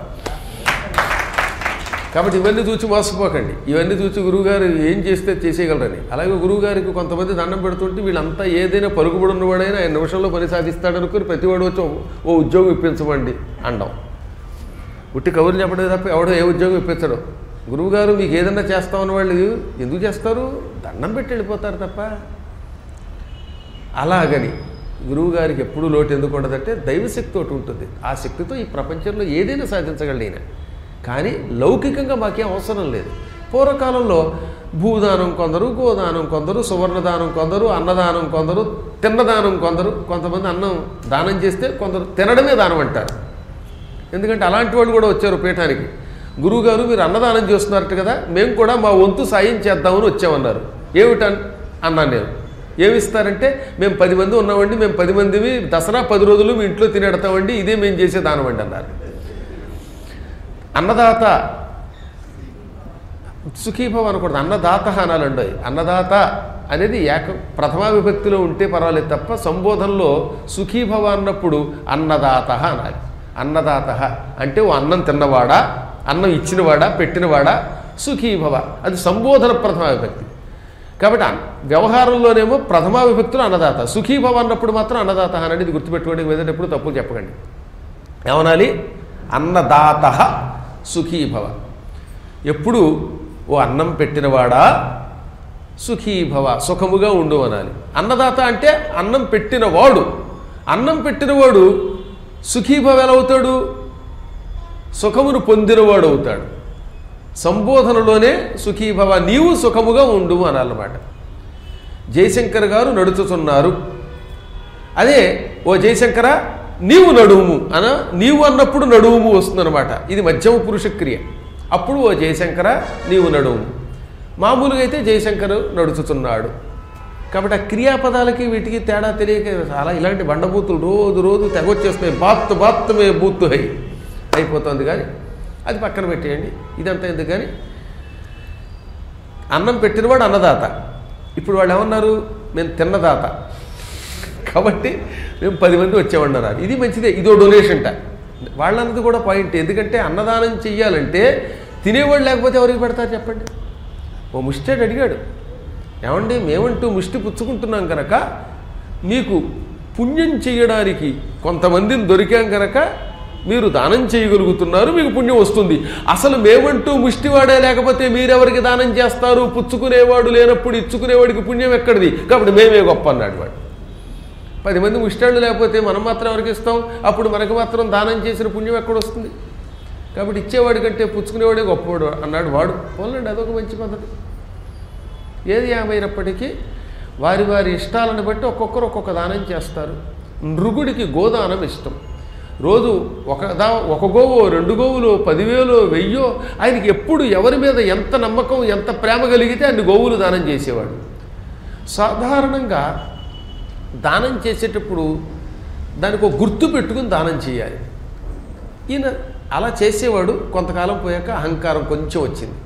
కాబట్టి ఇవన్నీ చూసి మోసపోకండి. ఇవన్నీ చూసి గురువుగారు ఏం చేస్తే చేసేయగలరని. అలాగే గురువుగారికి కొంతమంది దండం పెడుతుంటే వీళ్ళంతా ఏదైనా పలుకుబడి ఉన్నవాడైనా ఆయన నిమిషంలో పని సాధిస్తాడనుకుని ప్రతివాడు వచ్చి ఓ ఉద్యోగం ఇప్పించమండి అండం. ఉట్టి కబుర్లు చెప్పడం తప్ప ఎవడో ఏ ఉద్యోగం ఇప్పించడం. గురువుగారు మీకు ఏదన్నా చేస్తామన్న వాళ్ళు ఎందుకు చేస్తారు? దండం పెట్టి వెళ్ళిపోతారు తప్ప. అలాగని గురువుగారికి ఎప్పుడూ లోటు ఎందుకు ఉండదంటే దైవశక్తి ఒకటి ఉంటుంది. ఆ శక్తితో ఈ ప్రపంచంలో ఏదైనా సాధించగలడు ఈయన. కానీ లౌకికంగా మాకేం అవసరం లేదు. పూర్వకాలంలో భూదానం కొందరు, గోదానం కొందరు, సువర్ణదానం కొందరు, అన్నదానం కొందరు, తిన్నదానం కొందరు. కొంతమంది అన్నం దానం చేస్తే కొందరు తినడమే దానం అంటారు. ఎందుకంటే అలాంటి వాళ్ళు కూడా వచ్చారు పీఠానికి. గురువుగారు మీరు అన్నదానం చేస్తున్నారట కదా, మేము కూడా మా వంతు సాయం చేద్దామని వచ్చామన్నారు. ఏమిటన్ అన్నాను నేను. ఏమిస్తారంటే మేము పది మంది ఉన్నామండి, మేము పది మందివి దసరా పది రోజులు మీ ఇంట్లో తినేడతామండి, ఇదే మేము చేసే దానం అండి అన్నారు. అన్నదాత సుఖీభవ అనకూడదు, అన్నదాత అనాలండి. అన్నదాత అనేది ఏక ప్రథమా విభక్తిలో ఉంటే పర్వాలేదు తప్ప సంబోధనలో సుఖీభవ అన్నప్పుడు అన్నదాత అనాలి. అన్నదాత అంటే ఓ అన్నం తిన్నవాడా, అన్నం ఇచ్చినవాడా, పెట్టినవాడా, సుఖీభవ. అది సంబోధన ప్రథమా విభక్తి. కాబట్టి వ్యవహారంలోనేమో ప్రథమా విభక్తులు అన్నదాత, సుఖీభవ అన్నప్పుడు మాత్రం అన్నదాత అనేది గుర్తుపెట్టుకోండి, వేదేటప్పుడు తప్పులు చెప్పకండి. ఏమనాలి? అన్నదాత సుఖీభవ. ఎప్పుడు ఓ అన్నం పెట్టినవాడా సుఖీభవ, సుఖముగా ఉండు అనాలి. అన్నదాత అంటే అన్నం పెట్టినవాడు. అన్నం పెట్టినవాడు సుఖీభవ ఎలా అవుతాడు? సుఖమును పొందినవాడు అవుతాడు. సంబోధనలోనే సుఖీభవ, నీవు సుఖముగా ఉండు అనాలన్నమాట. జయశంకర్ గారు నడుచుతున్నారు, అదే ఓ జయశంకర నీవు నడువుము అన, నీవు అన్నప్పుడు నడువుము వస్తుందన్నమాట. ఇది మధ్యమ పురుష క్రియ. అప్పుడు ఓ జయశంకర నీవు నడువుము. మామూలుగా అయితే జయశంకర్ నడుచుతున్నాడు. కాబట్టి ఆ క్రియాపదాలకి వీటికి తేడా తెలియక చాలా ఇలాంటి బండబూతులు రోజు రోజు తెగొచ్చేస్తున్నాయి. బాత్తు బాత్తు మే బూత్తు హై అయిపోతుంది. కానీ అది పక్కన పెట్టేయండి, ఇదంతా ఎందుకు. కానీ అన్నం పెట్టినవాడు అన్నదాత. ఇప్పుడు వాళ్ళు ఏమన్నారు? మేము తిన్నదాత, కాబట్టి మేము పది మంది వచ్చామన్నారు. ఇది మంచిదే, ఇదో డొనేషన్ట. వాళ్ళన్నది కూడా పాయింట్. ఎందుకంటే అన్నదానం చెయ్యాలంటే తినేవాళ్ళు లేకపోతే ఎవరికి పెడతారు చెప్పండి? ఓ ముష్టాడు అడిగాడు, ఏమండి మేమంటూ ముష్టి పుచ్చుకుంటున్నాం కనుక మీకు పుణ్యం చేయడానికి కొంతమందిని దొరికాం కనుక మీరు దానం చేయగలుగుతున్నారు, మీకు పుణ్యం వస్తుంది. అసలు మేమంటూ ముష్టివాడే లేకపోతే మీరెవరికి దానం చేస్తారు? పుచ్చుకునేవాడు లేనప్పుడు ఇచ్చుకునేవాడికి పుణ్యం ఎక్కడిది? కాబట్టి మేమే గొప్ప అన్నాడు వాడు. పది మంది ముష్టాళ్ళు లేకపోతే మనం మాత్రం ఎవరికి ఇస్తాం? అప్పుడు మనకు మాత్రం దానం చేసిన పుణ్యం ఎక్కడ వస్తుంది? కాబట్టి ఇచ్చేవాడి కంటే పుచ్చుకునేవాడే గొప్పవాడు అన్నాడు వాడు. పోలండి, అదొక మంచి పద్ధతి. ఏది ఏమైనప్పటికీ వారి వారి ఇష్టాలను బట్టి ఒక్కొక్కరు ఒక్కొక్క దానం చేస్తారు. నృగుడికి గోదానం ఇష్టం. రోజు ఒక దా ఒక గోవు, రెండు గోవులు, పదివేలు, వెయ్యో, ఆయనకి ఎప్పుడు ఎవరి మీద ఎంత నమ్మకం, ఎంత ప్రేమ కలిగితే అన్ని గోవులు దానం చేసేవాడు. సాధారణంగా దానం చేసేటప్పుడు దానికి ఒక గుర్తు పెట్టుకుని దానం చేయాలి. ఈయన అలా చేసేవాడు. కొంతకాలం పోయాక అహంకారం కొంచెం వచ్చింది.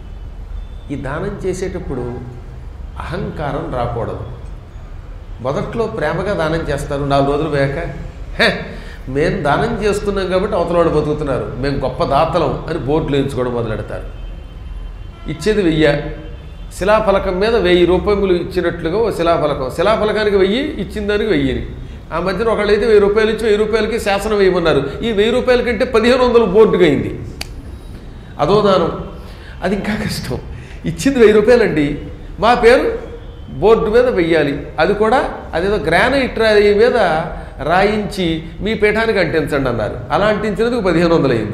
ఈ దానం చేసేటప్పుడు అహంకారం రాకూడదు. మొదట్లో ప్రేమగా దానం చేస్తారు, నాలుగు రోజులు పోయాక హే మేము దానం చేస్తున్నాం కాబట్టి అవతలవాడు బతుకుతున్నారు, మేము గొప్ప దాతలం అని బోర్డులు వేయించుకోవడం మొదలెడతారు. ఇచ్చేది వెయ్యి, శిలాఫలకం మీద వెయ్యి రూపాయలు ఇచ్చినట్లుగా ఓ శిలాఫలకం, శిలాఫలకానికి వెయ్యి, ఇచ్చిన దానికి వెయ్యిని. ఆ మధ్యన ఒకళ్ళైతే వెయ్యి రూపాయలు ఇచ్చి వెయ్యి రూపాయలకి శాసనం వేయమన్నారు. ఈ వెయ్యి రూపాయల కంటే పదిహేను వందలు బోర్డుగా అయింది. అదో దానం. అది ఇంకా కష్టం. ఇచ్చింది వెయ్యి రూపాయలండి, మా పేరు బోర్డు మీద వెయ్యాలి. అది కూడా అదేదో గ్రానైట్ రాయి మీద రాయించి మీ పీఠానికి అంటించండి అన్నారు. అలా అంటించినందుకు పదిహేను వందలు అయింది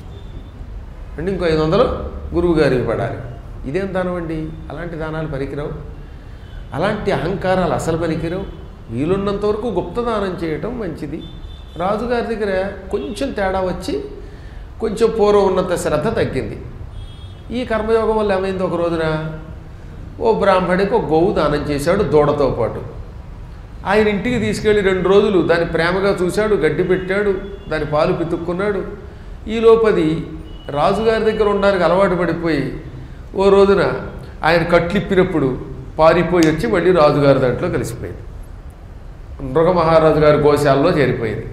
అంటే ఇంకో ఐదు వందలు గురువు గారికి పడాలి. ఇదేం దానం అండి? అలాంటి దానాలు పనికిరావు. అలాంటి అహంకారాలు అసలు పనికిరావు. వీలున్నంత వరకు గుప్తదానం చేయటం మంచిది. రాజుగారి దగ్గర కొంచెం తేడా వచ్చి కొంచెం పూర్వం ఉన్నంత శ్రద్ధ తగ్గింది. ఈ కర్మయోగం వల్ల ఏమైంది? ఒక రోజున ఓ బ్రాహ్మడికి ఒక గోవు దానం చేశాడు దూడతో పాటు. ఆయన ఇంటికి తీసుకెళ్ళి రెండు రోజులు దాన్ని ప్రేమగా చూశాడు, గడ్డి పెట్టాడు, దాని పాలు పితుక్కున్నాడు. ఈ లోపది రాజుగారి దగ్గర ఉండడానికి అలవాటు పడిపోయి ఓ రోజున ఆయన కట్లిప్పినప్పుడు పారిపోయి వచ్చి మళ్ళీ రాజుగారి దాంట్లో కలిసిపోయింది. మృగమహారాజు గారి గోశాలలో చేరిపోయింది.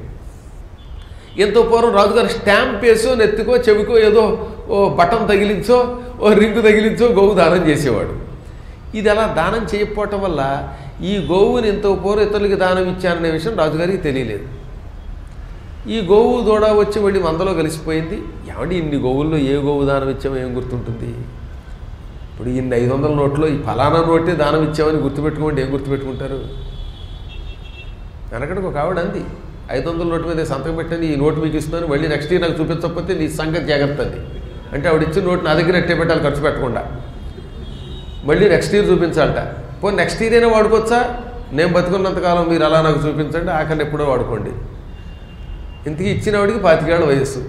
ఎంతో పూర్వం రాజుగారు స్టాంప్ వేసో నెత్తికో చెవికో ఏదో ఓ బటన్ తగిలించో ఓ రింగు తగిలించో గోవు దానం చేసేవాడు. ఇది అలా దానం చేయకపోవటం వల్ల ఈ గోవుని ఎంతో పూర్వం ఇతరులకి దానం ఇచ్చాననే విషయం రాజుగారికి తెలియలేదు. ఈ గోవు దూడ వచ్చి మళ్ళీ మందలో కలిసిపోయింది. ఏమండి ఇన్ని గోవుల్లో ఏ గోవు దానం ఇచ్చామో ఏం గుర్తుంటుంది? ఇప్పుడు ఇన్ని ఐదు వందల నోట్లో ఈ ఫలానా నోటే దానం ఇచ్చామని గుర్తుపెట్టుకోండి. ఏం గుర్తుపెట్టుకుంటారు? వెనకడికి ఒక ఆవిడ అంది, ఐదు వందల నోటు మీద సంతకం పెట్టండి, ఈ నోటు మీకు ఇస్తున్నాను, మళ్ళీ నెక్స్ట్ ఇయర్ నాకు చూపించకపోతే నీ సంగతి జాగ్రత్త అంది. అంటే ఆవిడ ఇచ్చిన నోటు నా దగ్గర ఎట్టే పెట్టాలి ఖర్చు పెట్టకుండా, మళ్ళీ నెక్స్ట్ ఇయర్ చూపించాలట. పోనీ నెక్స్ట్ ఇయర్ అయినా వాడుకోవచ్చా? నేను బతుకున్నంతకాలం మీరు అలా నాకు చూపించండి, ఆఖరిని ఎప్పుడో వాడుకోండి. ఇంతకీ ఇచ్చినవాడికి పాతికేళ్ల వయస్సు,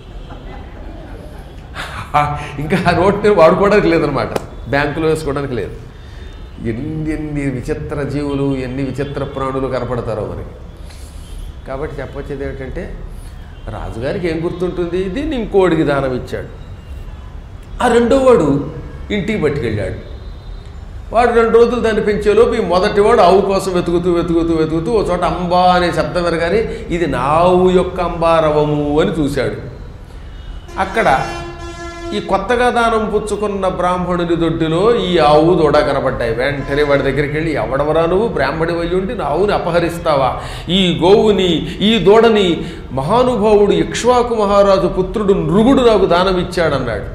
ఇంకా ఆ నోట్ నేను వాడుకోవడానికి లేదనమాట, బ్యాంకులో వేసుకోవడానికి లేదు. ఎన్ని ఎన్ని విచిత్ర జీవులు, ఎన్ని విచిత్ర ప్రాణులు కనపడతారో మనకి. కాబట్టి చెప్పొచ్చేది ఏమిటంటే రాజుగారికి ఏం గుర్తుంటుంది? దీన్ని ఇంకోడికి దానం ఇచ్చాడు. ఆ రెండో వాడు ఇంటికి పట్టుకెళ్ళాడు. వాడు రెండు రోజులు దాన్ని పెంచేలోపు ఈ మొదటివాడు ఆవు కోసం వెతుకుతూ వెతుకుతూ వెతుకుతూ ఓ చోట అంబా అనే శబ్దం వినగానే ఇది నా ఆవు యొక్క అంబారవము అని చూశాడు. అక్కడ ఈ కొత్తగా దానం పుచ్చుకున్న బ్రాహ్మణుని దొడ్డిలో ఈ ఆవు దూడ కనబడ్డాయి. వెంటనే వాడి దగ్గరికి వెళ్ళి, ఎవడవరా నువ్వు, బ్రాహ్మణి అయ్యి ఉండి నా ఆవుని అపహరిస్తావా? ఈ గోవుని ఈ దూడని మహానుభావుడు ఇక్ష్వాకు మహారాజు పుత్రుడు నృగుడు నాకు దానం ఇచ్చాడన్నాడు.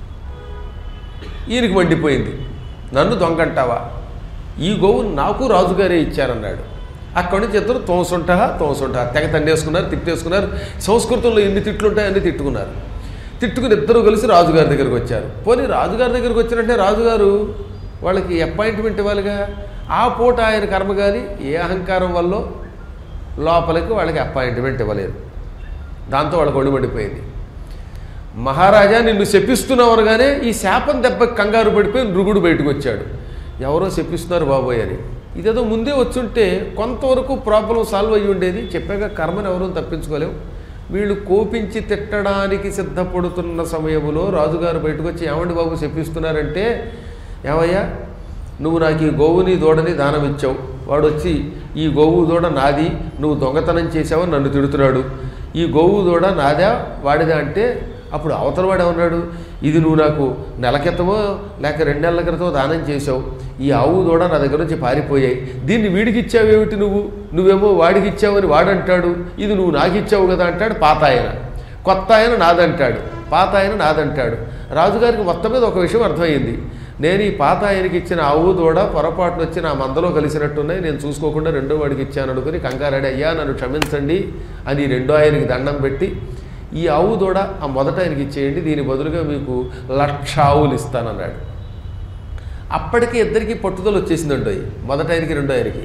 ఈయనకి మండిపోయింది, నన్ను దొంగంటావా? ఈ గోవు నాకు రాజుగారే ఇచ్చారన్నాడు. అక్కడి నుంచి ఇద్దరు తోసుంటా తోసుంటా తెగ తండేసుకున్నారు, తిట్టేసుకున్నారు. సంస్కృతంలో ఎన్ని తిట్లు ఉంటాయి అన్ని తిట్టుకున్నారు. తిట్టుకుని ఇద్దరు కలిసి రాజుగారి దగ్గరికి వచ్చారు. పోనీ రాజుగారి దగ్గరికి వచ్చినట్టే రాజుగారు వాళ్ళకి అపాయింట్మెంట్ ఇవ్వాలిగా. ఆ పూట ఆయన కర్మగాలి ఏ అహంకారం వల్ల లోపలికి వాళ్ళకి అపాయింట్మెంట్ ఇవ్వలేదు. దాంతో వాళ్ళకి ఒడిపడిపోయింది. మహారాజా నిన్ను శపిస్తున్నావు అనగానే ఈ శాపం దెబ్బకి కంగారు పడిపోయి నృగుడు బయటకు వచ్చాడు. ఎవరో శపిస్తున్నారు బాబోయ్ అని. ఇదేదో ముందే వచ్చుంటే కొంతవరకు ప్రాబ్లం సాల్వ్ అయ్యి ఉండేది. చెప్పాక కర్మను ఎవరూ తప్పించుకోలేము. వీళ్ళు కోపించి తిట్టడానికి సిద్ధపడుతున్న సమయంలో రాజుగారు బయటకు వచ్చి, ఏమండి బాబు శపిస్తున్నారంటే, ఏమయ్యా నువ్వు నాకు ఈ గోవుని దూడని దానం ఇచ్చావు, వాడు వచ్చి ఈ గోవు దూడ నాది, నువ్వు దొంగతనం చేసావని నన్ను తిడుతున్నాడు. ఈ గోవు దూడ నాదా వాడిదా అంటే, అప్పుడు అవతల వాడు ఏమన్నాడు, ఇది నువ్వు నాకు నెల క్రితమో లేక రెండు నెలల క్రితమో దానం చేసావు, ఈ ఆవు దూడ నా దగ్గర నుంచి పారిపోయాయి, దీన్ని వీడికి ఇచ్చావేమిటి నువ్వు, నువ్వేమో వాడికి ఇచ్చావని వాడంటాడు, ఇది నువ్వు నాకు ఇచ్చావు కదా అంటాడు పాత ఆయన. కొత్త ఆయన నాదంటాడు, పాత ఆయన నాదంటాడు. రాజుగారికి మొత్తం మీద ఒక విషయం అర్థమైంది, నేను ఈ పాత ఆయనకి ఇచ్చిన ఆవు దూడ పొరపాటును వచ్చి నా మందలో కలిసినట్టున్నాయి, నేను చూసుకోకుండా రెండో వాడికి ఇచ్చాను అనుకుని కంగారాడి, అయ్యా నన్ను క్షమించండి అని రెండో ఆయనకి దండం పెట్టి, ఈ ఆవు దూడ ఆ మొదట ఆయనకి ఇచ్చేయండి, దీని బదులుగా మీకు లక్ష ఆవులు ఇస్తానన్నాడు. అప్పటికి ఇద్దరికి పట్టుదల వచ్చేసిందండి, మొదట ఆయనకి రెండో ఆయనకి.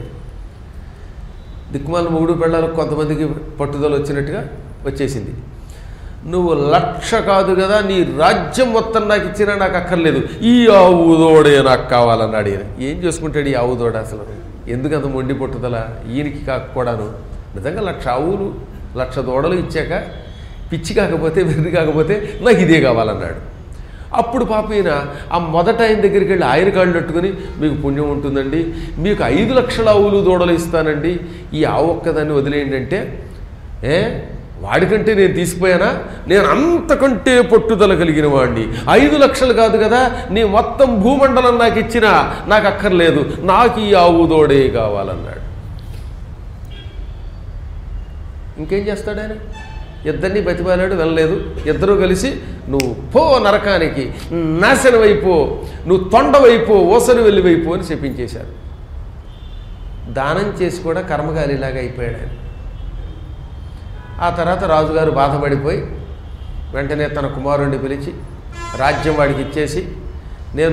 దిక్కుమాల మొగుడు పెళ్ళాలకు కొంతమందికి పట్టుదల వచ్చినట్టుగా వచ్చేసింది. నువ్వు లక్ష కాదు కదా, నీ రాజ్యం మొత్తం నాకు ఇచ్చినా నాకు అక్కర్లేదు, ఈ ఆవు దూడే నాకు కావాలన్నాడు ఈయన. ఏం చేసుకుంటాడు ఈ ఆవు దూడ అసలు, ఎందుకు అంత మొండి పట్టుదల ఈయనకి కాకపోడాను. నిజంగా లక్ష ఆవులు లక్ష దూడలు ఇచ్చాక పిచ్చి కాకపోతే వెర్రి కాకపోతే నాకు ఇదే కావాలన్నాడు. అప్పుడు పాప ఈయన ఆ మొదట ఆయన దగ్గరికి వెళ్ళి ఆయన కాళ్ళు పెట్టుకుని, మీకు పుణ్యం ఉంటుందండి, మీకు ఐదు లక్షల ఆవులు దూడలు ఇస్తానండి, ఈ ఆవు ఒక్కదాన్ని వదిలేయండి అంటే, ఏ వాడికంటే నేను తీసిపోయానా, నేను అంతకంటే పట్టుదల కలిగిన వాడిని, ఐదు లక్షలు కాదు కదా, నీ మొత్తం భూమండలం నాకు ఇచ్చినా నాకు అక్కర్లేదు, నాకు ఈ ఆవు దూడే కావాలన్నాడు. ఇంకేం చేస్తాడు ఆయన? ఇద్దరిని బతిమాలాడు, వెళ్ళలేదు. ఇద్దరూ కలిసి నువ్వు పో నరకానికి, నాశనం అయిపో, నువ్వు తొండవైపో, ఓసరి వెళ్ళివైపో అని చెప్పించేశారు. దానం చేసి కూడా కర్మగాలిలాగా అయిపోయాడు ఆయన. ఆ తర్వాత రాజుగారు బాధపడిపోయి వెంటనే తన కుమారుణ్ణి పిలిచి రాజ్యం వాడికి ఇచ్చేసి, నేను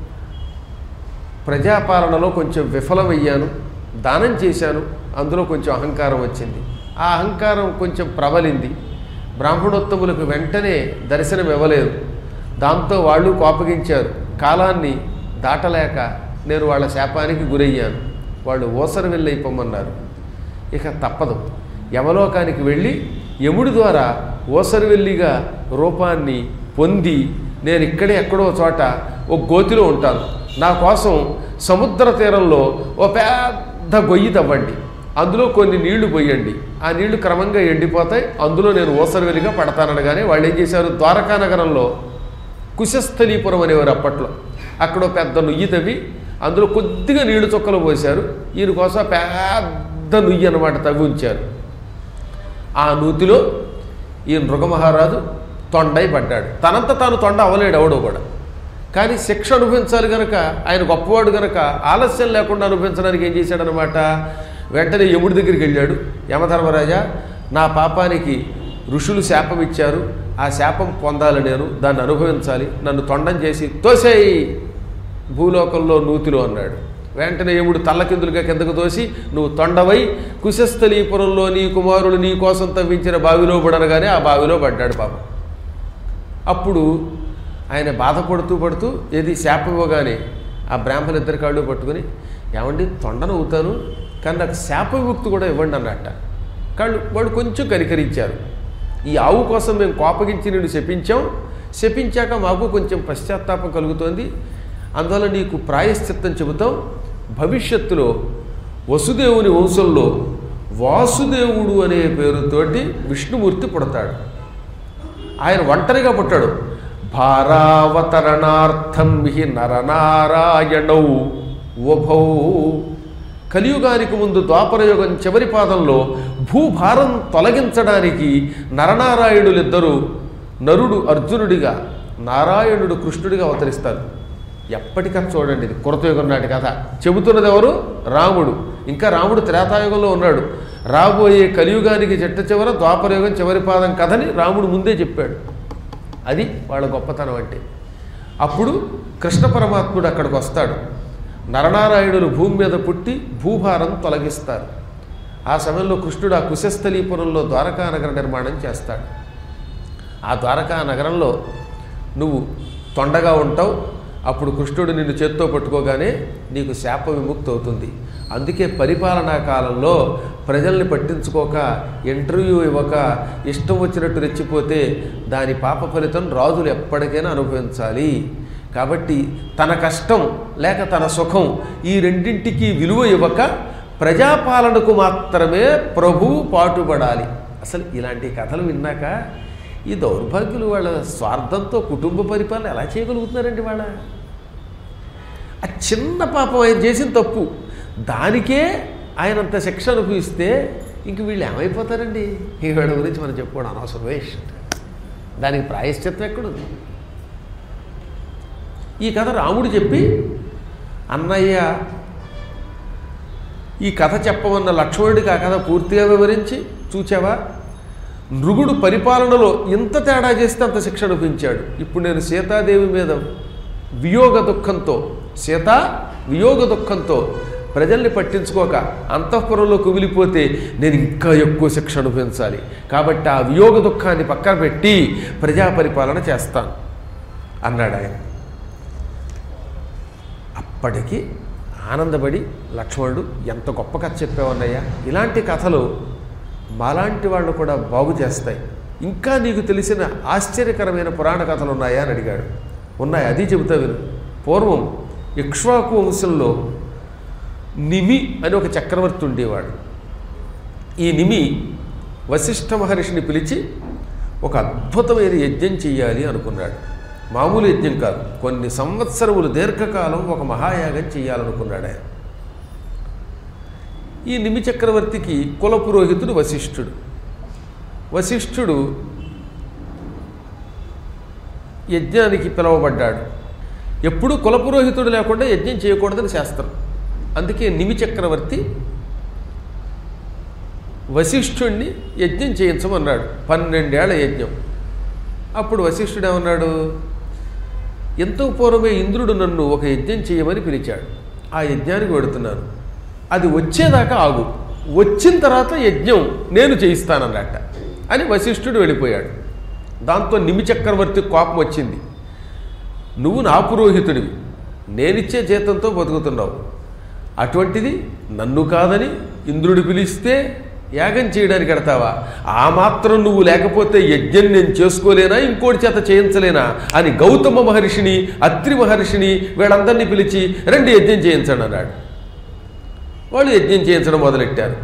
ప్రజాపాలనలో కొంచెం విఫలమయ్యాను, దానం చేశాను, అందులో కొంచెం అహంకారం వచ్చింది, ఆ అహంకారం కొంచెం ప్రబలింది, బ్రాహ్మణోత్తములకు వెంటనే దర్శనం ఇవ్వలేదు, దాంతో వాళ్ళు కోపగించారు, కాలాన్ని దాటలేక నేను వాళ్ళ శాపానికి గురయ్యాను, వాళ్ళు ఓసర వెళ్ళైపోమన్నారు. ఇక తప్పదు, యమలోకానికి వెళ్ళి యముడి ద్వారా ఓసరవెల్లిగా రూపాన్ని పొంది నేను ఇక్కడే ఎక్కడో చోట ఒక గోతిలో ఉంటాను, నా కోసం సముద్ర తీరంలో ఓ పెద్ద గొయ్యి తవ్వండి, అందులో కొన్ని నీళ్లు పోయండి, ఆ నీళ్లు క్రమంగా ఎండిపోతాయి, అందులో నేను ఓసరవెల్లిగా పడతాననగానే వాళ్ళు ఏం చేశారు, ద్వారకా నగరంలో కుశస్థలీపురం అనేవారు అప్పట్లో, అక్కడ పెద్ద నుయ్యి తవ్వి అందులో కొద్దిగా నీళ్లు చుక్కలు పోశారు, ఈయన కోసం పెద్ద నుయ్యి అన్నమాట తవ్వి ఉంచారు. ఆ నూతిలో ఈ నృగమహారాజు తొండై పడ్డాడు. తనంత తాను తొండ అవ్వలేడు ఎవడో కూడా, కానీ శిక్ష అనుభవించాలి కనుక, ఆయన గొప్పవాడు కనుక ఆలస్యం లేకుండా అనుభవించడానికి ఏం చేశాడనమాట, వెంటనే యముడి దగ్గరికి వెళ్ళాడు. యమధర్మరాజా, నా పాపానికి ఋషులు శాపం ఇచ్చారు, ఆ శాపం పొందాలి, నేను దాన్ని అనుభవించాలి, నన్ను తొండం చేసి తోసేయి భూలోకంలో నూతిలో అన్నాడు. వెంటనే యముడు తల్లకిందులుగా కిందకు తోసి, నువ్వు తొండవై కుశస్థలీపురంలో నీ కుమారుడు నీ కోసం తవ్వించిన బావిలో పడనగానే ఆ బావిలో పడ్డాడు పాపం. అప్పుడు ఆయన బాధపడుతూ పడుతూ ఏది శాపం ఇవ్వగానే ఆ బ్రాహ్మణులు ఇద్దరి కాళ్ళు పట్టుకుని, ఏమండి తొండను అవుతాను కానీ నాకు శాప విముక్తి కూడా ఇవ్వండి అన్నట్ట. కాళ్ళు వాళ్ళు కొంచెం కనికరించారు. ఈ ఆవు కోసం మేము కోపగించి నిన్ను శపించాం, శపించాక మాకు కొంచెం పశ్చాత్తాపం కలుగుతోంది, అందువల్ల నీకు ప్రాయశ్చిత్తం చెబుతాం, భవిష్యత్తులో వసుదేవుని వంశంలో వాసుదేవుడు అనే పేరుతోటి విష్ణుమూర్తి పుడతాడు. ఆయన ఒంటరిగా పుట్టాడు, భారావతరణార్థం హి నరనారాయణౌ ఉభౌ. కలియుగానికి ముందు ద్వాపరయుగం చివరి పాదంలో భూభారం తొలగించడానికి నరనారాయణులిద్దరూ, నరుడు అర్జునుడిగా, నారాయణుడు కృష్ణుడిగా అవతరిస్తారు. ఎప్పటికీ చూడండి, ఇది కృతయుగం నాటి కథ. చెబుతున్నది ఎవరు? రాముడు. ఇంకా రాముడు త్రేతాయుగంలో ఉన్నాడు. రాబోయే కలియుగానికి చెట్ట చివర ద్వాపరయుగం చివరి పాదం కథని రాముడు ముందే చెప్పాడు. అది వాళ్ళ గొప్పతనం అంటే. అప్పుడు కృష్ణ పరమాత్ముడు అక్కడికి వస్తాడు. నరనారాయణులు భూమి మీద పుట్టి భూభారం తొలగిస్తారు. ఆ సమయంలో కృష్ణుడు ఆ కుశస్థలీపురంలో ద్వారకా నగర నిర్మాణం చేస్తాడు. ఆ ద్వారకా నగరంలో నువ్వు తొండగా ఉంటావు. అప్పుడు కృష్ణుడు నిన్ను చేత్తో పట్టుకోగానే నీకు శాప విముక్తి అవుతుంది. అందుకే పరిపాలనా కాలంలో ప్రజల్ని పట్టించుకోక, ఇంటర్వ్యూ ఇవ్వక, ఇష్టం వచ్చినట్టు రెచ్చిపోతే దాని పాప ఫలితం రాజులు ఎప్పటికైనా అనుభవించాలి. కాబట్టి తన కష్టం లేక తన సుఖం ఈ రెండింటికి విలువ ఇవ్వక ప్రజాపాలనకు మాత్రమే ప్రభు పాటుపడాలి. అసలు ఇలాంటి కథలు విన్నాక ఈ దౌర్భాగ్యులు వాళ్ళ స్వార్థంతో కుటుంబ పరిపాలన ఎలా చేయగలుగుతున్నారండి? వాళ్ళ ఆ చిన్న పాపం ఆయన చేసిన తప్పు, దానికే ఆయన అంత శిక్ష అనుభవిస్తే ఇంక వీళ్ళు ఏమైపోతారండి? ఈ వీళ్ళ గురించి మనం చెప్పుకోవడం అనవసరం, వేస్ట్. దానికి ప్రాయశ్చిత్తం ఎక్కడుంది? ఈ కథ రాముడు చెప్పి, అన్నయ్య ఈ కథ చెప్పమన్న లక్ష్మణుడికి ఆ కథ పూర్తిగా వివరించి, చూచావా నృగుడు పరిపాలనలో ఇంత తేడా చేస్తే అంత శిక్ష అనిపించాడు. ఇప్పుడు నేను సీతాదేవి మీద వియోగ దుఃఖంతో, సీతా వియోగ దుఃఖంతో ప్రజల్ని పట్టించుకోక అంతఃపురంలో కుమిలిపోతే నేను ఇంకా ఎక్కువ శిక్ష అనుభవించాలి. కాబట్టి ఆ వియోగ దుఃఖాన్ని పక్కన పెట్టి ప్రజా పరిపాలన చేస్తాను అన్నాడు ఆయన. అప్పటికి ఆనందపడి లక్ష్మణుడు, ఎంత గొప్ప కథ చెప్పావన్నయ్యా, ఇలాంటి కథలు మాలాంటి వాళ్ళు కూడా బాగు చేస్తాయి. ఇంకా నీకు తెలిసిన ఆశ్చర్యకరమైన పురాణ కథలు ఉన్నాయా అని అడిగాడు. ఉన్నాయి, అది చెబుతా విను. పూర్వం ఇక్ష్వాకు వంశంలో నిమి అని ఒక చక్రవర్తి ఉండేవాడు. ఈ నిమి వశిష్ఠ మహర్షిని పిలిచి ఒక అద్భుతమైన యజ్ఞం చెయ్యాలి అనుకున్నాడు. మామూలు యజ్ఞం కాదు, కొన్ని సంవత్సరములు దీర్ఘకాలం ఒక మహాయాగం చెయ్యాలనుకున్నాడు ఆయన. ఈ నిమి చక్రవర్తికి కులపురోహితుడు వశిష్ఠుడు. వశిష్ఠుడు యజ్ఞానికి పిలువబడ్డాడు. ఎప్పుడూ కులపురోహితుడు లేకుండా యజ్ఞం చేయకూడదని శాస్త్రం. అందుకే నిమి చక్రవర్తి వశిష్ఠుడిని యజ్ఞం చేయించమన్నాడు. పన్నెండేళ్ల యజ్ఞం. అప్పుడు వశిష్ఠుడు ఏమన్నాడు, ఎంతో పూర్వమే ఇంద్రుడు నన్ను ఒక యజ్ఞం చేయమని పిలిచాడు. ఆ యజ్ఞానికి వెడుతున్నాను, అది వచ్చేదాకా ఆగు, వచ్చిన తర్వాత యజ్ఞం నేను చేయిస్తానన్నట్ట అని వశిష్ఠుడు వెళ్ళిపోయాడు. దాంతో నిమి చక్రవర్తి కోపం వచ్చింది. నువ్వు నా పురోహితుడివి, నేనిచ్చే జీతంతో బతుకుతున్నావు, అటువంటిది నన్ను కాదని ఇంద్రుడు పిలిస్తే యాగం చేయడానికి ఎడతావా? ఆ మాత్రం నువ్వు లేకపోతే యజ్ఞం నేను చేసుకోలేనా, ఇంకోటి చేత చేయించలేనా అని గౌతమ మహర్షిని, అత్రి మహర్షిని వీళ్ళందరినీ పిలిచి రెండు యజ్ఞం చేయించండి అన్నాడు. వాళ్ళు యజ్ఞం చేయించడం మొదలెట్టారు.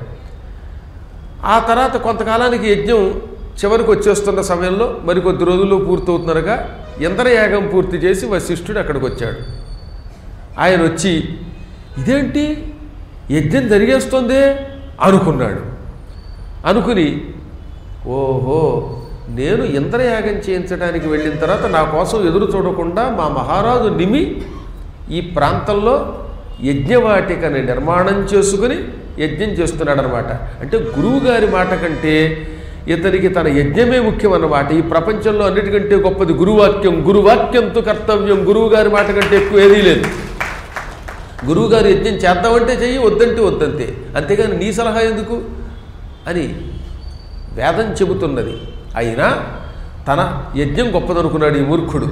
ఆ తర్వాత కొంతకాలానికి యజ్ఞం చివరికి వచ్చేస్తున్న సమయంలో మరికొద్ది రోజుల్లో పూర్తవుతున్నారుగా యంత్రయాగం పూర్తి చేసి వశిష్ఠుడు అక్కడికి వచ్చాడు. ఆయన వచ్చి ఇదేంటి యజ్ఞం జరిగేస్తుందే అనుకున్నాడు. అనుకుని ఓహో, నేను యంత్రయాగం చేయించడానికి వెళ్ళిన తర్వాత నా కోసం ఎదురు చూడకుండా మా మహారాజు నిమి ఈ ప్రాంతంలో యజ్ఞవాటికని నిర్మాణం చేసుకుని యజ్ఞం చేస్తున్నాడు అనమాట. అంటే గురువుగారి మాట కంటే ఇతనికి తన యజ్ఞమే ముఖ్యం అన్నమాట. ఈ ప్రపంచంలో అన్నిటికంటే గొప్పది గురువాక్యం. గురువాక్యంతో కర్తవ్యం. గురువుగారి మాట కంటే ఎక్కువ ఏదీ లేదు. గురువుగారు యజ్ఞం చేద్దామంటే చెయ్యి, వద్దంటే వద్దంతే, అంతేగాని నీ సలహా ఎందుకు అని వేదం చెబుతున్నది. అయినా తన యజ్ఞం గొప్పదనుకున్నాడు ఈ మూర్ఖుడు.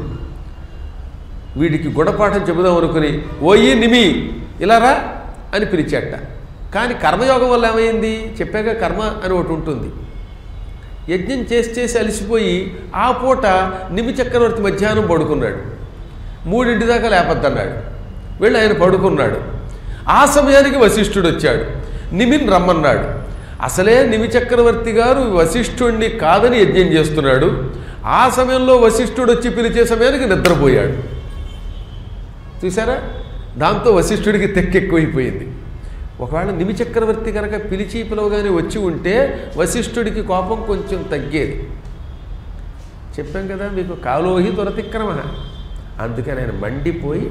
వీడికి గుణపాఠం చెబుదాం అనుకుని ఓయి నిమి ఇలా రా అని పిలిచాట. కానీ కర్మయోగం వల్ల ఏమైంది చెప్పాక, కర్మ అని ఒకటి ఉంటుంది. యజ్ఞం చేసి చేసి అలసిపోయి ఆ పూట నిమి చక్రవర్తి మధ్యాహ్నం పడుకున్నాడు. మూడింటి దాకా లేపద్దన్నాడు. వెళ్ళి ఆయన పడుకున్నాడు. ఆ సమయానికి వశిష్ఠుడు వచ్చాడు. నిమిని రమ్మన్నాడు. అసలే నిమి చక్రవర్తి గారు వశిష్ఠుడిని కాదని యజ్ఞం చేస్తున్నాడు. ఆ సమయంలో వశిష్ఠుడు వచ్చి పిలిచే సమయానికి నిద్రపోయాడు. చూసారా, దాంతో వశిష్ఠుడికి తెక్కెక్కువైపోయింది. ఒకవేళ నిమి చక్రవర్తి కనుక పిలిచి పిలవగానే వచ్చి ఉంటే వశిష్ఠుడికి కోపం కొంచెం తగ్గేది. చెప్పాం కదా మీకు, కాలోహి దురతిక్రమ. అందుకని ఆయన మండిపోయి,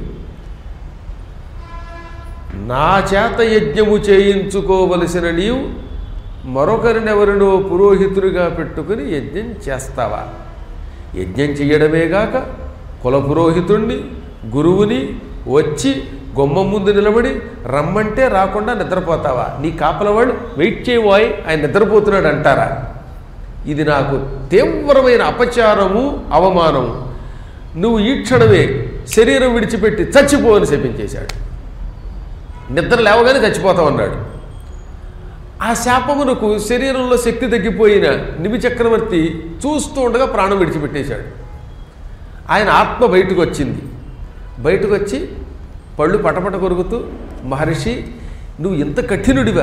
నా చేత యజ్ఞము చేయించుకోవలసిన నీవు మరొకరినెవరినో పురోహితుడిగా పెట్టుకుని యజ్ఞం చేస్తావా? యజ్ఞం చెయ్యడమేగాక కుల పురోహితుణ్ణి గురువుని వచ్చి గుమ్మం ముందు నిలబడి రమ్మంటే రాకుండా నిద్రపోతావా? నీ కాపల వాళ్ళు వెయిట్ చేయబోయ్, ఆయన నిద్రపోతున్నాడు అంటారా? ఇది నాకు తీవ్రమైన అపచారము, అవమానము. నువ్వు ఈ క్షణమే శరీరం విడిచిపెట్టి చచ్చిపో అని శపించేశాడు. నిద్ర లేవగానే చచ్చిపోతావు అన్నాడు. ఆ శాపమునకు శరీరంలో శక్తి తగ్గిపోయిన నిమి చక్రవర్తి చూస్తూ ఉండగా ప్రాణం విడిచిపెట్టేశాడు. ఆయన ఆత్మ బయటకు వచ్చింది. బయటకు వచ్చి పళ్ళు పటపట కొరుకుతూ, మహర్షి నువ్వు ఇంత కఠినుడివా?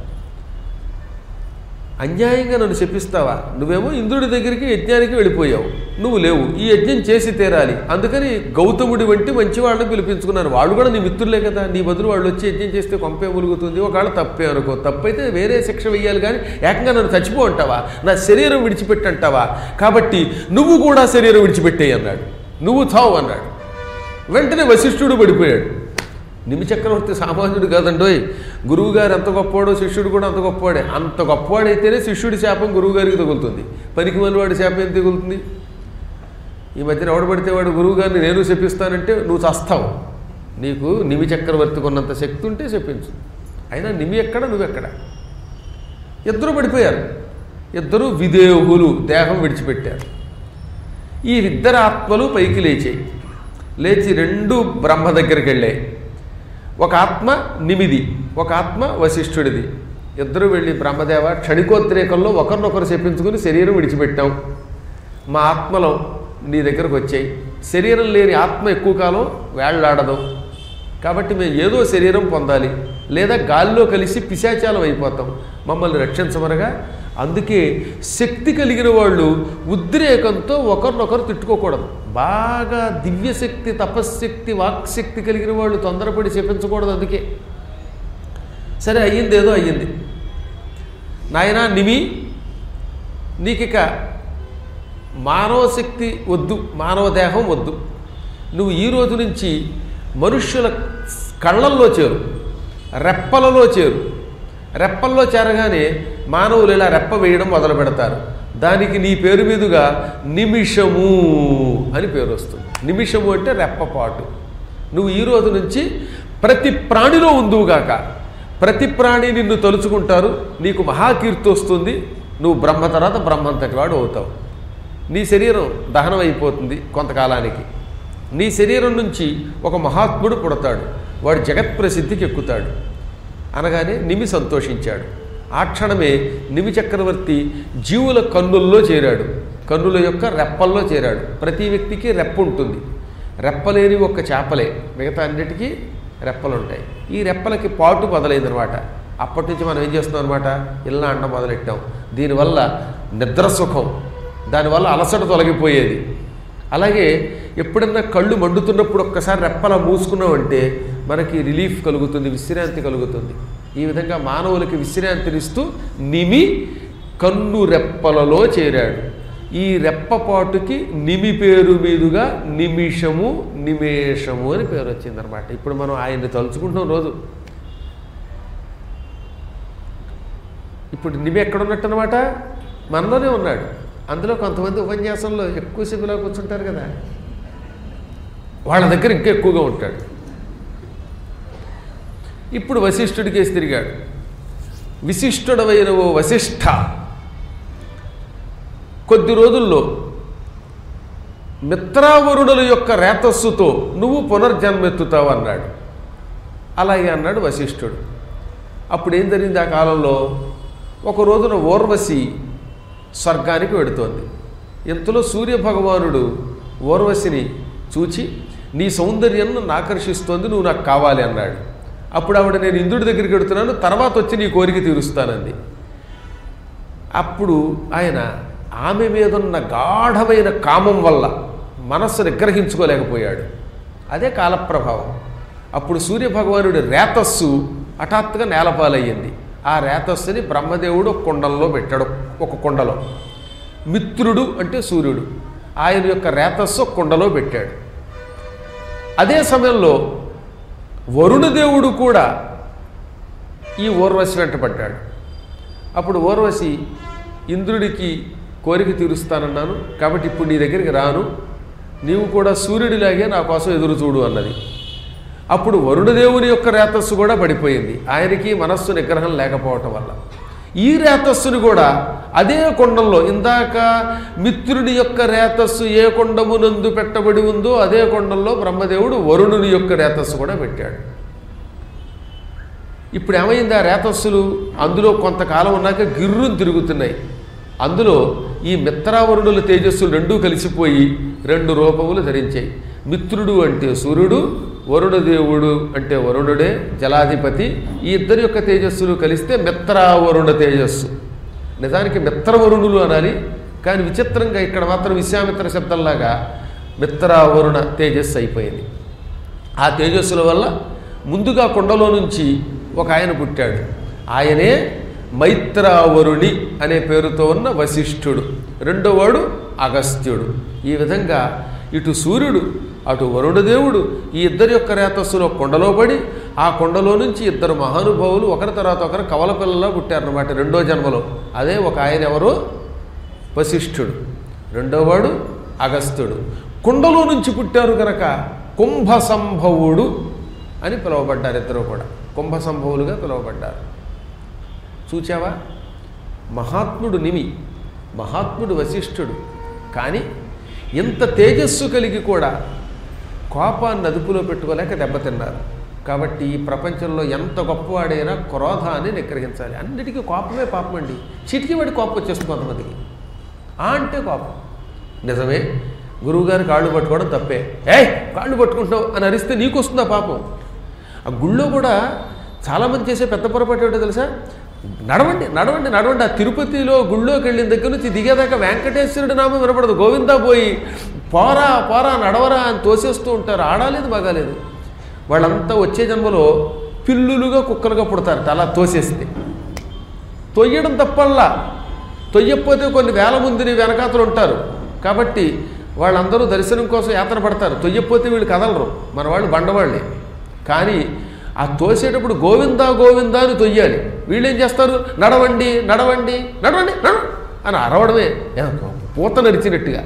అన్యాయంగా నన్ను శపిస్తావా? నువ్వేమో ఇంద్రుడి దగ్గరికి యజ్ఞానికి వెళ్ళిపోయావు, నువ్వు లేవు, ఈ యజ్ఞం చేసి తీరాలి, అందుకని గౌతముడి వంటి మంచి వాళ్ళని పిలిపించుకున్నాను. వాళ్ళు కూడా నీ మిత్రులే కదా, నీ బదులు వాళ్ళు వచ్చి యజ్ఞం చేస్తే కొంపే ములుగుతుంది. ఒకవేళ తప్పే అనుకో, తప్పైతే వేరే శిక్ష వెయ్యాలి, కానీ ఏకంగా నన్ను చచ్చిపో అంటావా? నా శరీరం విడిచిపెట్టి అంటావా? కాబట్టి నువ్వు కూడా శరీరం విడిచిపెట్టేయి అన్నాడు. నువ్వు చావు అన్నాడు. వెంటనే వశిష్ఠుడు పడిపోయాడు. నిమి చక్రవర్తి సామాన్యుడు కాదండోయ్. గురువుగారు ఎంత గొప్పవాడో శిష్యుడు కూడా అంత గొప్పవాడే. అంత గొప్పవాడైతేనే శిష్యుడి శాపం గురువుగారికి తగులుతుంది. పనికి మళ్ళీ శాపం ఏం తగులుతుంది? ఈ మధ్యన ఎవడబడితే వాడు గురువుగారిని నేను శపిస్తానంటే నువ్వు చస్తావు. నీకు నిమి చక్రవర్తికి ఉన్నంత శక్తి ఉంటే శపించు. అయినా నిమి ఎక్కడ, నువ్వెక్కడ? ఇద్దరు పడిపోయారు. ఇద్దరు విదేహులు, దేహం విడిచిపెట్టారు. ఈ ఇద్దరు ఆత్మలు పైకి లేచాయి. లేచి రెండు బ్రహ్మ దగ్గరికి వెళ్ళాయి. ఒక ఆత్మ నిమిది, ఒక ఆత్మ వశిష్ఠుడిది. ఇద్దరు వెళ్ళి, బ్రహ్మదేవ, క్షణికోద్రేకంలో ఒకరినొకరు చెప్పించుకుని శరీరం విడిచిపెట్టాం. మా ఆత్మలో నీ దగ్గరకు వచ్చాయి. శరీరం లేని ఆత్మ ఎక్కువ కాలం వేళ్లాడదు, కాబట్టి మేము ఏదో శరీరం పొందాలి, లేదా గాల్లో కలిసి పిశాచాలం అయిపోతాం, మమ్మల్ని రక్షించమనగా. అందుకే శక్తి కలిగిన వాళ్ళు ఉద్రేకంతో ఒకరినొకరు తిట్టుకోకూడదు. బాగా దివ్యశక్తి, తపశ్శక్తి, వాక్శక్తి కలిగిన వాళ్ళు తొందరపడి చెప్పించకూడదు. అందుకే సరే అయ్యింది, ఏదో అయ్యింది. నాయనా నిమి, నీకిక మానవ శక్తి వద్దు, మానవ దేహం వద్దు. నువ్వు ఈ రోజు నుంచి మనుష్యుల కళ్ళల్లో చేరు, రెప్పలలో చేరు. రెప్పల్లో చేరగానే మానవులు ఇలా రెప్ప వేయడం మొదలు పెడతారు. దానికి నీ పేరు మీదుగా నిమిషము అని పేరు వస్తుంది. నిమిషము అంటే రెప్పపాటు. నువ్వు ఈ రోజు నుంచి ప్రతి ప్రాణిలో ఉందువుగాక. ప్రతి ప్రాణి నిన్ను తలుచుకుంటారు, నీకు మహాకీర్తి వస్తుంది. నువ్వు బ్రహ్మ తర్వాత బ్రహ్మంతటి వాడు అవుతావు. నీ శరీరం దహనం అయిపోతుంది కొంతకాలానికి. నీ శరీరం నుంచి ఒక మహాత్ముడు పుడతాడు, వాడు జగత్ప్రసిద్ధికి ఎక్కుతాడు అనగానే నిమి సంతోషించాడు. ఆ క్షణమే నిమి చక్రవర్తి జీవుల కన్నుల్లో చేరాడు, కన్నుల యొక్క రెప్పల్లో చేరాడు. ప్రతి వ్యక్తికి రెప్ప ఉంటుంది. రెప్పలేని ఒక్క చేపలే, మిగతా అన్నిటికీ రెప్పలు ఉంటాయి. ఈ రెప్పలకి పాటు మొదలైందనమాట. అప్పటి నుంచి మనం ఏం చేస్తున్నాం అనమాట, ఇల్లా అండం మొదలెట్టాం. దీనివల్ల నిద్ర సుఖం, దానివల్ల అలసట తొలగిపోయేది. అలాగే ఎప్పుడన్నా కళ్ళు మండుతున్నప్పుడు ఒక్కసారి రెప్పలా మూసుకున్నామంటే మనకి రిలీఫ్ కలుగుతుంది, విశ్రాంతి కలుగుతుంది. ఈ విధంగా మానవులకి విశ్రాంతినిస్తూ నిమి కన్ను రెప్పలలో చేరాడు. ఈ రెప్పపాటుకి నిమి పేరు మీదుగా నిమిషము, నిమేషము అని పేరు వచ్చిందనమాట. ఇప్పుడు మనం ఆయన్ని తలుచుకుంటున్నాం రోజు. ఇప్పుడు నిమి ఎక్కడున్నట్టు అనమాట, మనలోనే ఉన్నాడు. అందులో కొంతమంది ఉపన్యాసంలో ఎక్కువసేపులా కూర్చుంటారు కదా, వాళ్ళ దగ్గర ఇంకా ఎక్కువగా ఉంటాడు. ఇప్పుడు వశిష్ఠుడికేసి తిరిగాడు. విశిష్టుడవైన ఓ వశిష్ఠ, కొద్ది రోజుల్లో మిత్రావరుణుల యొక్క రేతస్సుతో నువ్వు పునర్జన్మెత్తుతావు అన్నాడు. అలాగే అన్నాడు వశిష్ఠుడు. అప్పుడు ఏం జరిగింది ఆ కాలంలో, ఒక రోజున ఊర్వశి స్వర్గానికి వెడుతోంది. ఇంతలో సూర్యభగవానుడు ఊర్వశిని చూచి, నీ సౌందర్యం నన్ను ఆకర్షిస్తోంది, నువ్వు నాకు కావాలి అన్నాడు. అప్పుడు ఆవిడ, నేను ఇంద్రుడి దగ్గరికి వెడుతున్నాను, తర్వాత వచ్చి నీ కోరిక తీరుస్తానంది. అప్పుడు ఆయన ఆమె మీదున్న గాఢమైన కామం వల్ల మనస్సు నిగ్రహించుకోలేకపోయాడు. అదే కాలప్రభావం. అప్పుడు సూర్యభగవానుడి రేతస్సు హఠాత్తుగా నేలపాలయ్యింది. ఆ రేతస్సుని బ్రహ్మదేవుడు ఒక కుండల్లో పెట్టాడు. ఒక కుండలో మిత్రుడు అంటే సూర్యుడు ఆయన యొక్క రేతస్సు ఒక కుండలో పెట్టాడు. అదే సమయంలో వరుణదేవుడు కూడా ఈ ఊర్వశి వెంట పడ్డాడు. అప్పుడు ఊర్వశి ఇంద్రుడికి కోరిక తీరుస్తానన్నాను కాబట్టి ఇప్పుడు నీ దగ్గరికి రాను, నీవు కూడా సూర్యుడిలాగే నా కోసం ఎదురు చూడు అన్నది. అప్పుడు వరుణదేవుని యొక్క రేతస్సు కూడా పడిపోయింది, ఆయనకి మనస్సు నిగ్రహం లేకపోవటం వల్ల. ఈ రేతస్సుని కూడా అదే కొండంలో, ఇందాక మిత్రుడి యొక్క రేతస్సు ఏ కొండమునందు పెట్టబడి ఉందో అదే కొండంలో బ్రహ్మదేవుడు వరుణుని యొక్క రేతస్సు కూడా పెట్టాడు. ఇప్పుడు ఏమైంది, ఆ రేతస్సులు అందులో కొంతకాలం ఉన్నాక గిర్రును తిరుగుతున్నాయి. అందులో ఈ మిత్రావరుణుల తేజస్సులు రెండూ కలిసిపోయి రెండు రూపములు ధరించాయి. మిత్రుడు అంటే సూర్యుడు, వరుణదేవుడు అంటే వరుణుడే జలాధిపతి. ఈ ఇద్దరి యొక్క తేజస్సులు కలిస్తే మిత్రావరుణ తేజస్సు. నిజానికి మిత్రవరుణులు అనాలి, కానీ విచిత్రంగా ఇక్కడ మాత్రం విశ్వామిత్ర శబ్దంలాగా మిత్రావరుణ తేజస్సు అయిపోయింది. ఆ తేజస్సుల వల్ల ముందుగా కొండలో నుంచి ఒక ఆయన పుట్టాడు. ఆయనే మైత్రావరుణి అనే పేరుతో ఉన్న వశిష్ఠుడు. రెండోవాడు అగస్త్యుడు. ఈ విధంగా ఇటు సూర్యుడు అటు వరుణదేవుడు ఈ ఇద్దరి యొక్క రేతస్సులో కొండలో పడి ఆ కొండలో నుంచి ఇద్దరు మహానుభావులు ఒకరి తర్వాత ఒకరు కవల పిల్లలా పుట్టారన్నమాట రెండో జన్మలో. అదే ఒక ఆయన ఎవరు, వశిష్ఠుడు, రెండోవాడు అగస్త్యుడు. కుండలో నుంచి పుట్టారు కనుక కుంభ సంభవుడు అని పిలువబడ్డారు. ఇద్దరు కూడా కుంభ సంభవులుగా పిలువబడ్డారు. చూచావా, మహాత్ముడు నిమి, మహాత్ముడు వశిష్ఠుడు. కానీ ఇంత తేజస్సు కలిగి కూడా కోపాన్ని అదుపులో పెట్టుకోలేక దెబ్బతిన్నారు. కాబట్టి ఈ ప్రపంచంలో ఎంత గొప్పవాడైనా క్రోధాన్ని నిగ్రహించాలి. అన్నిటికీ కోపమే పాపం అండి. చిటికి వాడి కోపం వచ్చేస్తుంది కొంతమందికి. ఆ అంటే కోపం నిజమే. గురువుగారి కాళ్ళు పట్టుకోవడం తప్పే, ఏ కాళ్ళు పట్టుకుంటున్నావు అని అరిస్తే నీకు వస్తుందా పాపం. ఆ గుళ్ళో కూడా చాలామంది చేసే పెద్ద పొరపాటు ఏంటో తెలుసా, నడవండి నడవండి నడవండి. ఆ తిరుపతిలో గుళ్ళోకి వెళ్ళిన దగ్గర నుంచి దిగేదాకా వెంకటేశ్వరుడి నామం వినపడదు, గోవిందా పోయి పోరా పోరా నడవరా అని తోసేస్తూ ఉంటారు. ఆడాలేదు బాగాలేదు. వాళ్ళంతా వచ్చే జన్మలో పిల్లులుగా కుక్కలుగా పుడతారట అలా తోసేస్తే. తొయ్యడం తప్పల్లా, తొయ్యకపోతే కొన్ని వేల మందిని వెనకాతలు ఉంటారు కాబట్టి వాళ్ళందరూ దర్శనం కోసం యాత్ర పడతారు. తొయ్యకపోతే వీళ్ళు కదలరు, మన వాళ్ళు బండవాళ్ళే. కానీ ఆ తోసేటప్పుడు గోవిందా గోవిందా అని తొయ్యాలి. వీళ్ళేం చేస్తారు, నడవండి నడవండి నడవండి నడ అని అరవడమే. పూత నరిచినట్టుగా,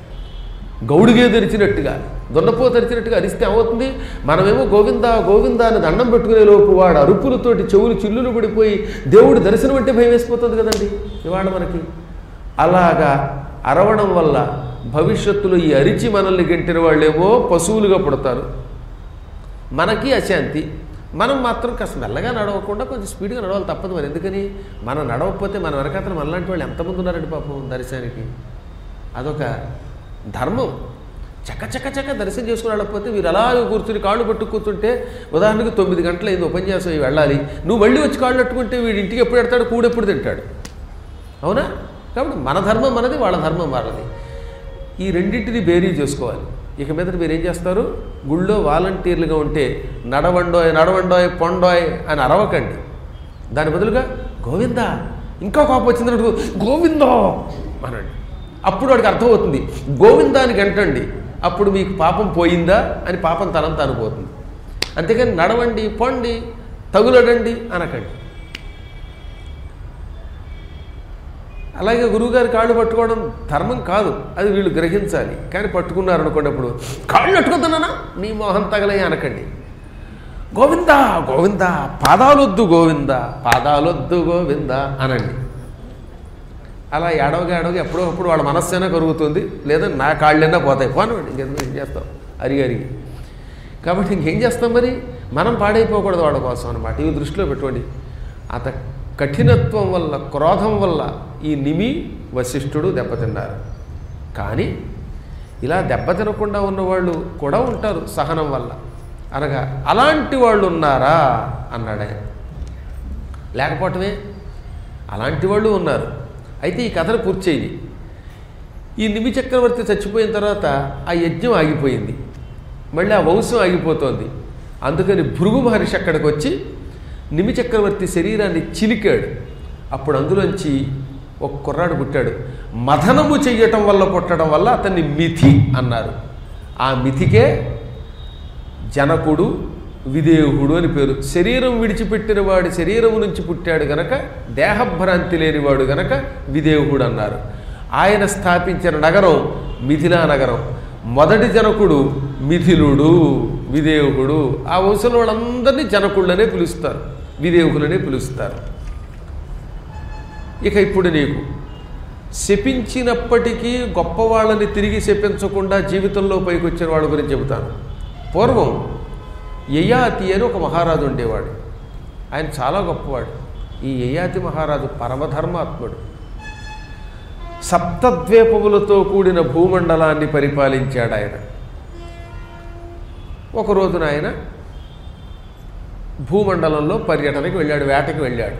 గౌడిగే తెరిచినట్టుగా, దొన్నపో తెరిచినట్టుగా అరిస్తే ఏమవుతుంది, మనమేమో గోవిందా గోవిందా అని దండం పెట్టుకునే లోపు వాడు అరుపులతోటి చెవులు చిల్లులు పడిపోయి దేవుడి దర్శనం అంటే భయం వేసిపోతుంది కదండి ఇవాళ మనకి. అలాగా అరవడం వల్ల భవిష్యత్తులో ఈ అరిచి మనల్ని గెంటిన వాళ్ళేమో పశువులుగా పుడతారు, మనకి అశాంతి. మనం మాత్రం కాస్త మెల్లగా నడవకుండా కొంచెం స్పీడ్గా నడవాలి తప్పదు. మరి ఎందుకని, మనం నడవకపోతే మన వెనకాతలు మనలాంటి వాళ్ళు ఎంతమంది ఉన్నారండి పాపం దర్శనానికి. అదొక ధర్మం. చక్క చక్క చక్క దర్శనం చేసుకుని వెళ్ళకపోతే వీరు అలా కూర్చుని కాళ్ళు పట్టు కూర్చుంటే, ఉదాహరణకు తొమ్మిది గంటలు అయింది ఉపన్యాసం వెళ్ళాలి, నువ్వు మళ్ళీ వచ్చి కాళ్ళు పట్టుకుంటే వీడి ఇంటికి ఎప్పుడు పెడతాడు, కూడెప్పుడు తింటాడు. అవునా? కాబట్టి మన ధర్మం మనది, వాళ్ళ ధర్మం వాళ్ళది. ఈ రెండింటిని బేరీ చేసుకోవాలి. ఇక మీద మీరు ఏం చేస్తారు, గుళ్ళో వాలంటీర్లుగా ఉంటే నడవండోయ్ నడవండోయ్ పొండోయ్ అని అరవకండి. దాని బదులుగా గోవిందా, ఇంకా కోపం వచ్చిందన్నట్టు గోవిందో అనండి. అప్పుడు వాడికి అర్థమవుతుంది. గోవిందానికి అంటండి, అప్పుడు మీకు పాపం పోయిందా అని పాపం తనంతా అనుకోతుంది. అంతేకాని నడవండి పొండి తగులడండి అనకండి. అలాగే గురువుగారి కాళ్ళు పట్టుకోవడం ధర్మం కాదు, అది వీళ్ళు గ్రహించాలి. కానీ పట్టుకున్నారు అనుకోండి, అప్పుడు కాళ్ళు పట్టుకుంటున్నానా నీ మోహం తగలే అనకండి. గోవిందా గోవిందా పాదాలొద్దు గోవిందా పాదాలొద్దు గోవిందా అనండి. అలా ఏడవగా ఏడవగా ఎప్పుడో అప్పుడు వాళ్ళ మనస్సైనా కరుగుతుంది, లేదా నా కాళ్ళైనా పోతాయి. పోనివ్వండి, ఇంకెందుకు ఏం చేస్తాం అరిగి అరిగి. కాబట్టి ఇంకేం చేస్తాం మరి, మనం పాడైపోకూడదు వాళ్ళ కోసం అనమాట. ఇవి దృష్టిలో పెట్టుకోండి. అత కఠినత్వం వల్ల, క్రోధం వల్ల ఈ నిమి వశిష్ఠుడు దెబ్బతిన్నారు. కానీ ఇలా దెబ్బతినకుండా ఉన్నవాళ్ళు కూడా ఉంటారు సహనం వల్ల. అనగా అలాంటి వాళ్ళు ఉన్నారా అన్నాడు ఆయన. లేకపోవటమే, అలాంటి వాళ్ళు ఉన్నారు. అయితే ఈ కథను పూర్తి చేయి. ఈ నిమి చక్రవర్తి చచ్చిపోయిన తర్వాత ఆ యజ్ఞం ఆగిపోయింది, మళ్ళీ ఆ వంశం ఆగిపోతోంది. అందుకని భృగు మహర్షి అక్కడికి వచ్చి నిమి చక్రవర్తి శరీరాన్ని చిలికాడు. అప్పుడు అందులోంచి ఒక కుర్రాడు పుట్టాడు. మథనము చెయ్యటం వల్ల పుట్టడం వల్ల అతన్ని మిథి అన్నారు. ఆ మిథికే జనకుడు విదేహుడు అని పేరు. శరీరం విడిచిపెట్టిన వాడి శరీరము నుంచి పుట్టాడు గనక దేహభ్రాంతి లేనివాడు గనక విదేహుడు అన్నారు. ఆయన స్థాపించిన నగరం మిథిలా నగరం. మొదటి జనకుడు మిథిలుడు, విదేహుడు. ఆ వంశంలో వాళ్ళందరినీ జనకుళ్ళనే పిలుస్తారు, విదేహులనే పిలుస్తారు. ఇక ఇప్పుడు నీకు శపించినప్పటికీ గొప్పవాళ్ళని తిరిగి శపించకుండా జీవితంలో పైకి వచ్చిన వాళ్ళ గురించి చెబుతాను. పూర్వం యయాతి అని ఒక మహారాజు ఉండేవాడు. ఆయన చాలా గొప్పవాడు. ఈ యయాతి మహారాజు పరమధర్మాత్ముడు. సప్తద్వీపములతో కూడిన భూమండలాన్ని పరిపాలించాడు ఆయన. ఒక రోజున ఆయన భూమండలంలో పర్యటనకి వెళ్ళాడు, వేటకి వెళ్ళాడు.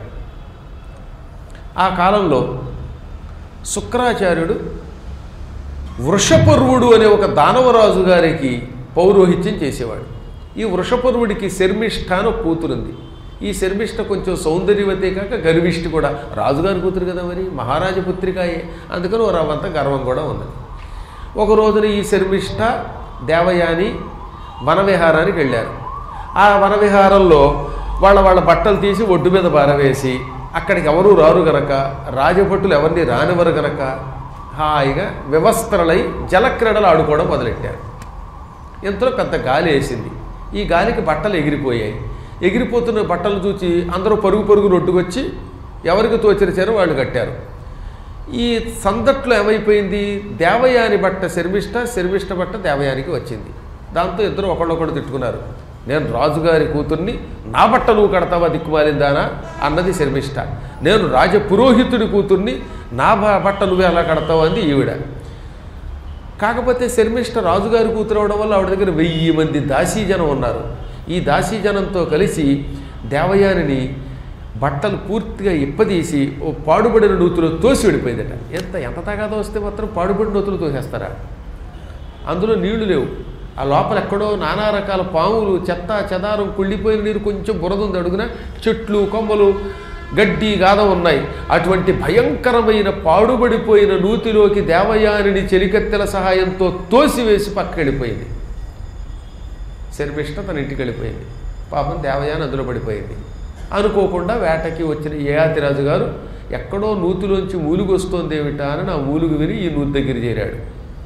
ఆ కాలంలో శుక్రాచార్యుడు వృషపర్వుడు అనే ఒక దానవరాజు గారికి పౌరోహిత్యం చేసేవాడు. ఈ వృషపర్వుడికి శర్మిష్ఠ అని ఒక కూతురుంది. ఈ శర్మిష్ఠ కొంచెం సౌందర్యవతే కాక గర్విష్ఠి కూడా. రాజుగారి కూతురు కదా, మరి మహారాజ పుత్రికాయే, అందుకని ఓ రవంత గర్వం కూడా ఉన్నది. ఒక రోజున ఈ శర్మిష్ఠ దేవయాని వనవిహారానికి వెళ్ళారు. ఆ వనవిహారంలో వాళ్ళ వాళ్ళ బట్టలు తీసి ఒడ్డు మీద పారవేసి అక్కడికి ఎవరూ రారు గనక, రాజభటులు ఎవరిని రానివ్వరు గనక హాయిగా వ్యవస్థలై జలక్రీడలు ఆడుకోవడం మొదలెట్టారు. ఎంతో పెద్ద గాలి వేసింది. ఈ గాలికి బట్టలు ఎగిరిపోయాయి. ఎగిరిపోతున్న బట్టలు చూసి అందరూ పరుగు పరుగు రొట్టుకొచ్చి ఎవరికి తోచిన చీర వాళ్ళు కట్టారు. ఈ సందట్లో ఏమైపోయింది, దేవయాని బట్ట శర్మిష్ఠ, శర్మిష్ఠ బట్ట దేవయానికి వచ్చింది. దాంతో ఇద్దరు ఒకళ్ళొకడు తిట్టుకున్నారు. నేను రాజుగారి కూతుర్ని, నా బట్ట నువ్వు కడతావా దిక్కుమాలిందానా అన్నది శర్మిష్ఠ. నేను రాజ పురోహితుడి కూతుర్ని, నా బట్ట నువ్వే అలా కడతావు అంది ఈవిడ. కాకపోతే శర్మిష్ఠ రాజుగారి కూతురు అవడం వల్ల ఆవిడ దగ్గర వెయ్యి మంది దాసీజనం ఉన్నారు. ఈ దాసీజనంతో కలిసి దేవయానిని బట్టలు పూర్తిగా ఇప్పదీసి ఓ పాడుబడిన నూతులో తోసి వెళ్ళిపోయిందట. ఎంత ఎంత తగాదో వస్తే మాత్రం పాడుబడిన నూతులు తోసేస్తారా? అందులో నీళ్లు లేవు. ఆ లోపల ఎక్కడో నానా రకాల పాములు, చెత్త చెదారం, కుళ్ళిపోయిన నీరు, కొంచెం బురద ఉంది అడుగున, చెట్లు కొమ్మలు గడ్డి గాథ ఉన్నాయి. అటువంటి భయంకరమైన పాడుబడిపోయిన నూతిలోకి దేవయానిని చెలికత్తెల సహాయంతో తోసివేసి పక్కకెళ్ళిపోయింది. శర్మిష్ఠ తన ఇంటికి వెళ్ళిపోయింది. పాపం దేవయాని అందులో పడిపోయింది. అనుకోకుండా వేటకి వచ్చిన యయాతిరాజు గారు ఎక్కడో నూతిలోంచి మూలుగు వస్తోంది ఏమిటా అని నా మూలుగు విని ఈ నూతి దగ్గర చేరాడు.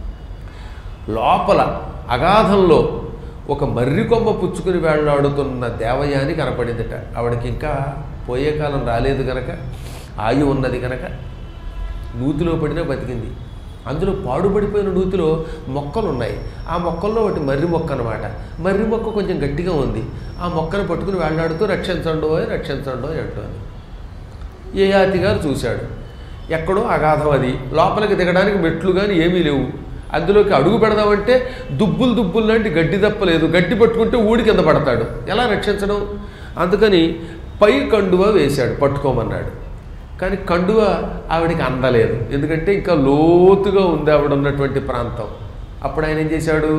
లోపల అగాధంలో ఒక మర్రి కొమ్మ పుచ్చుకుని వేళ్లాడుతున్న దేవయాని కనపడిందట. ఆవిడకి ఇంకా పోయే కాలం రాలేదు కనుక, ఆయు ఉన్నది కనుక నూతిలో పడినా బతికింది. అందులో పాడుపడిపోయిన నూతిలో మొక్కలు ఉన్నాయి. ఆ మొక్కల్లో ఒకటి మర్రి మొక్క అనమాట. మర్రి మొక్క కొంచెం గట్టిగా ఉంది. ఆ మొక్కను పట్టుకుని వేళ్లాడుతూ రక్షించండో రక్షించండో అంటూ అని యయాతి గారు చూశాడు. ఎక్కడో అగాధం అది, లోపలికి దిగడానికి మెట్లు కానీ ఏమీ లేవు. అందులోకి అడుగు పెడదామంటే దుబ్బులు దుబ్బులు లాంటి గడ్డి తప్పలేదు. గడ్డి పట్టుకుంటే ఊడి కింద పడతాడు, ఎలా రక్షించడం? అందుకని పై కండువ వేశాడు, పట్టుకోమన్నాడు. కానీ కండువ ఆవిడికి అందలేదు, ఎందుకంటే ఇంకా లోతుగా ఉంది ఆవిడ ఉన్నటువంటి ప్రాంతం. అప్పుడు ఆయన ఏం చేశాడు,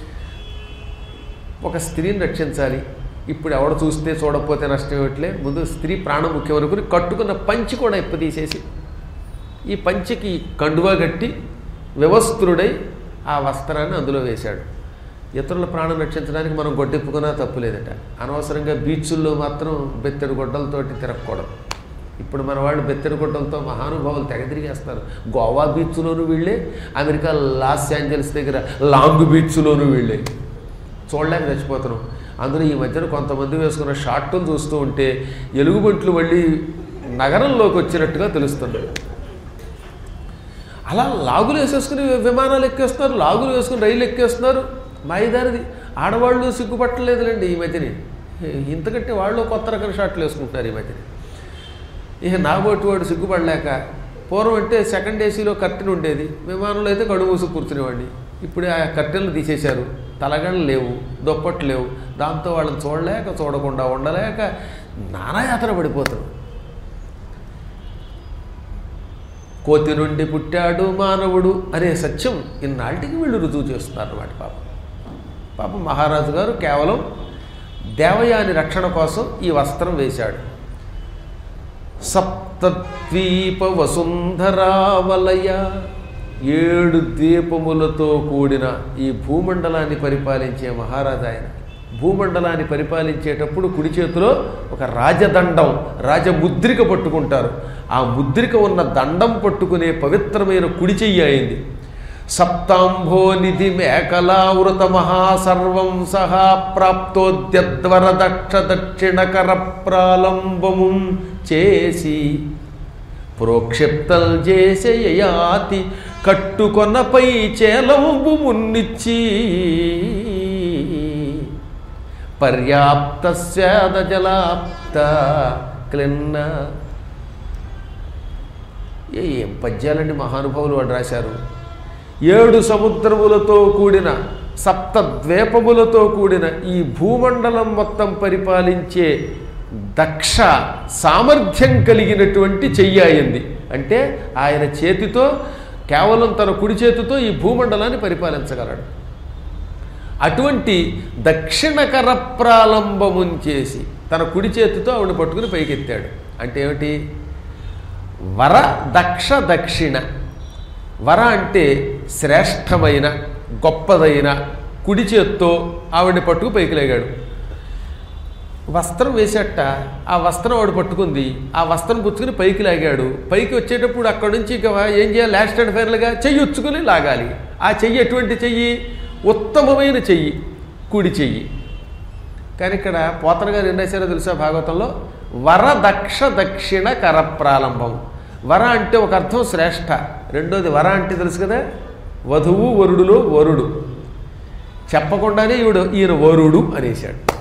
ఒక స్త్రీని రక్షించాలి, ఇప్పుడు ఎవడ చూస్తే చూడకపోతే నష్టం ఏమిట్లే, ముందు స్త్రీ ప్రాణం ముఖ్యం అనుకుని కట్టుకున్న పంచి కూడా ఇప్పదీసేసి ఈ పంచికి కండువా కట్టి వ్యవస్థుడై ఆ వస్త్రాన్ని అందులో వేశాడు. ఇతరుల ప్రాణం రక్షించడానికి మనం గొడ్డెప్పుకున్నా తప్పులేదట. అనవసరంగా బీచ్ల్లో మాత్రం బెత్తడి గొడ్డలతోటి తిరగకూడదు. ఇప్పుడు మన వాళ్ళు బెత్తడి గొడ్డలతో మహానుభావులు తెగ తిరిగేస్తారు. గోవా బీచ్లోనూ వీళ్ళే, అమెరికా లాస్ ఏంజల్స్ దగ్గర లాంగ్ బీచ్లోనూ వీళ్ళే. చూడలేక చచ్చిపోతున్నాం. అందులో ఈ మధ్యన కొంతమంది వేసుకున్న షార్ట్లు చూస్తూ ఉంటే ఎలుగుబంట్లు మళ్ళీ నగరంలోకి వచ్చినట్టుగా తెలుస్తుంది. అలా లాగులు వేసేసుకుని విమానాలు ఎక్కేస్తున్నారు, లాగులు వేసుకుని రైలు ఎక్కేస్తున్నారు. మాయిదారిది. ఆడవాళ్ళు సిగ్గుపట్టలేదులేండి ఈ మధ్యని. ఇంతకంటే వాళ్ళు కొత్త రకం షాట్లు వేసుకుంటున్నారు ఈ మధ్యని. ఇక నాబోటి వాడు సిగ్గుపడలేక, పూర్వం అంటే సెకండ్ ఏసీలో కర్టెన్ ఉండేది, విమానంలో అయితే కడుగు మూసుకు కూర్చునేవాడిని. ఇప్పుడు ఆ కర్టెన్లు తీసేశారు, తలగళ్ళు లేవు, దుప్పట్లు లేవు. దాంతో వాళ్ళని చూడలేక, చూడకుండా ఉండలేక నానాయాత్ర పడిపోతారు. కోతి నుండి పుట్టాడు మానవుడు అనే సత్యం ఇన్నాటికి వీళ్ళు రుజువు చేస్తున్నారు అన్నమాట. పాపం పాపం మహారాజు గారు కేవలం దేవయాని రక్షణ కోసం ఈ వస్త్రం వేశాడు. సప్తద్వీప వసుంధరావలయ, ఏడు ద్వీపములతో కూడిన ఈ భూమండలాన్ని పరిపాలించే మహారాజు ఆయన. భూమండలాన్ని పరిపాలించేటప్పుడు కుడి చేతిలో ఒక రాజదండం, రాజముద్రిక పట్టుకుంటారు. ఆ ముద్రిక ఉన్న దండం పట్టుకునే పవిత్రమైన కుడి చెయ్యి అయింది. సప్తాంభో నిధి మేకలావృత మహాసర్వం సహా ప్రాప్తోద్యద్వర దక్ష దక్షిణకర ప్రాలంబము చేసి ప్రోక్షిప్తల్ చేసే యయాతి కట్టుకొనపై చేలంబు మున్నిచ్చి పర్యాప్త స్వేద జలాప్త క్లిన్న. ఏం పద్యాలండి మహానుభావులు వాళ్ళు రాశారు. ఏడు సముద్రములతో కూడిన సప్త ద్వీపములతో కూడిన ఈ భూమండలం మొత్తం పరిపాలించే దక్ష సామర్థ్యం కలిగినటువంటి చెయ్యి అయింది. అంటే ఆయన చేతితో, కేవలం తన కుడి చేతితో ఈ భూమండలాన్ని పరిపాలించగలడు. అటువంటి దక్షిణకర ప్రాలంబమున్ చేసి తన కుడి చేతితో ఆవిడ పట్టుకుని పైకెత్తాడు. అంటే ఏమిటి? వర దక్ష దక్షిణ. వర అంటే శ్రేష్టమైన గొప్పదైన కుడి చేత్తో ఆవిడని పట్టుకు పైకి లేగాడు. వస్త్రం వేసేట ఆ వస్త్రం ఆవిడ పట్టుకుంది. ఆ వస్త్రం పుచ్చుకుని పైకి లాగాడు. పైకి వచ్చేటప్పుడు అక్కడి నుంచి ఇక ఏం చేయాలి? లాస్ట్ అండ్ ఫైనల్గా చెయ్యి ఉచ్చుకుని లాగాలి. ఆ చెయ్యి ఎటువంటి చెయ్యి? ఉత్తమమైన చెయ్యి, కుడి చెయ్యి. కానీ ఇక్కడ పోతన గారు ఏం రాశారో తెలుసా భాగవతంలో? వర దక్ష దక్షిణ కర ప్రాలంభం. వర అంటే ఒక అర్థం శ్రేష్ఠ, రెండోది వర అంటే తెలుసు కదా, వధువు వరుడులో వరుడు. చెప్పకుండానే ఈవిడు ఈయన వరుడు అనేశాడు.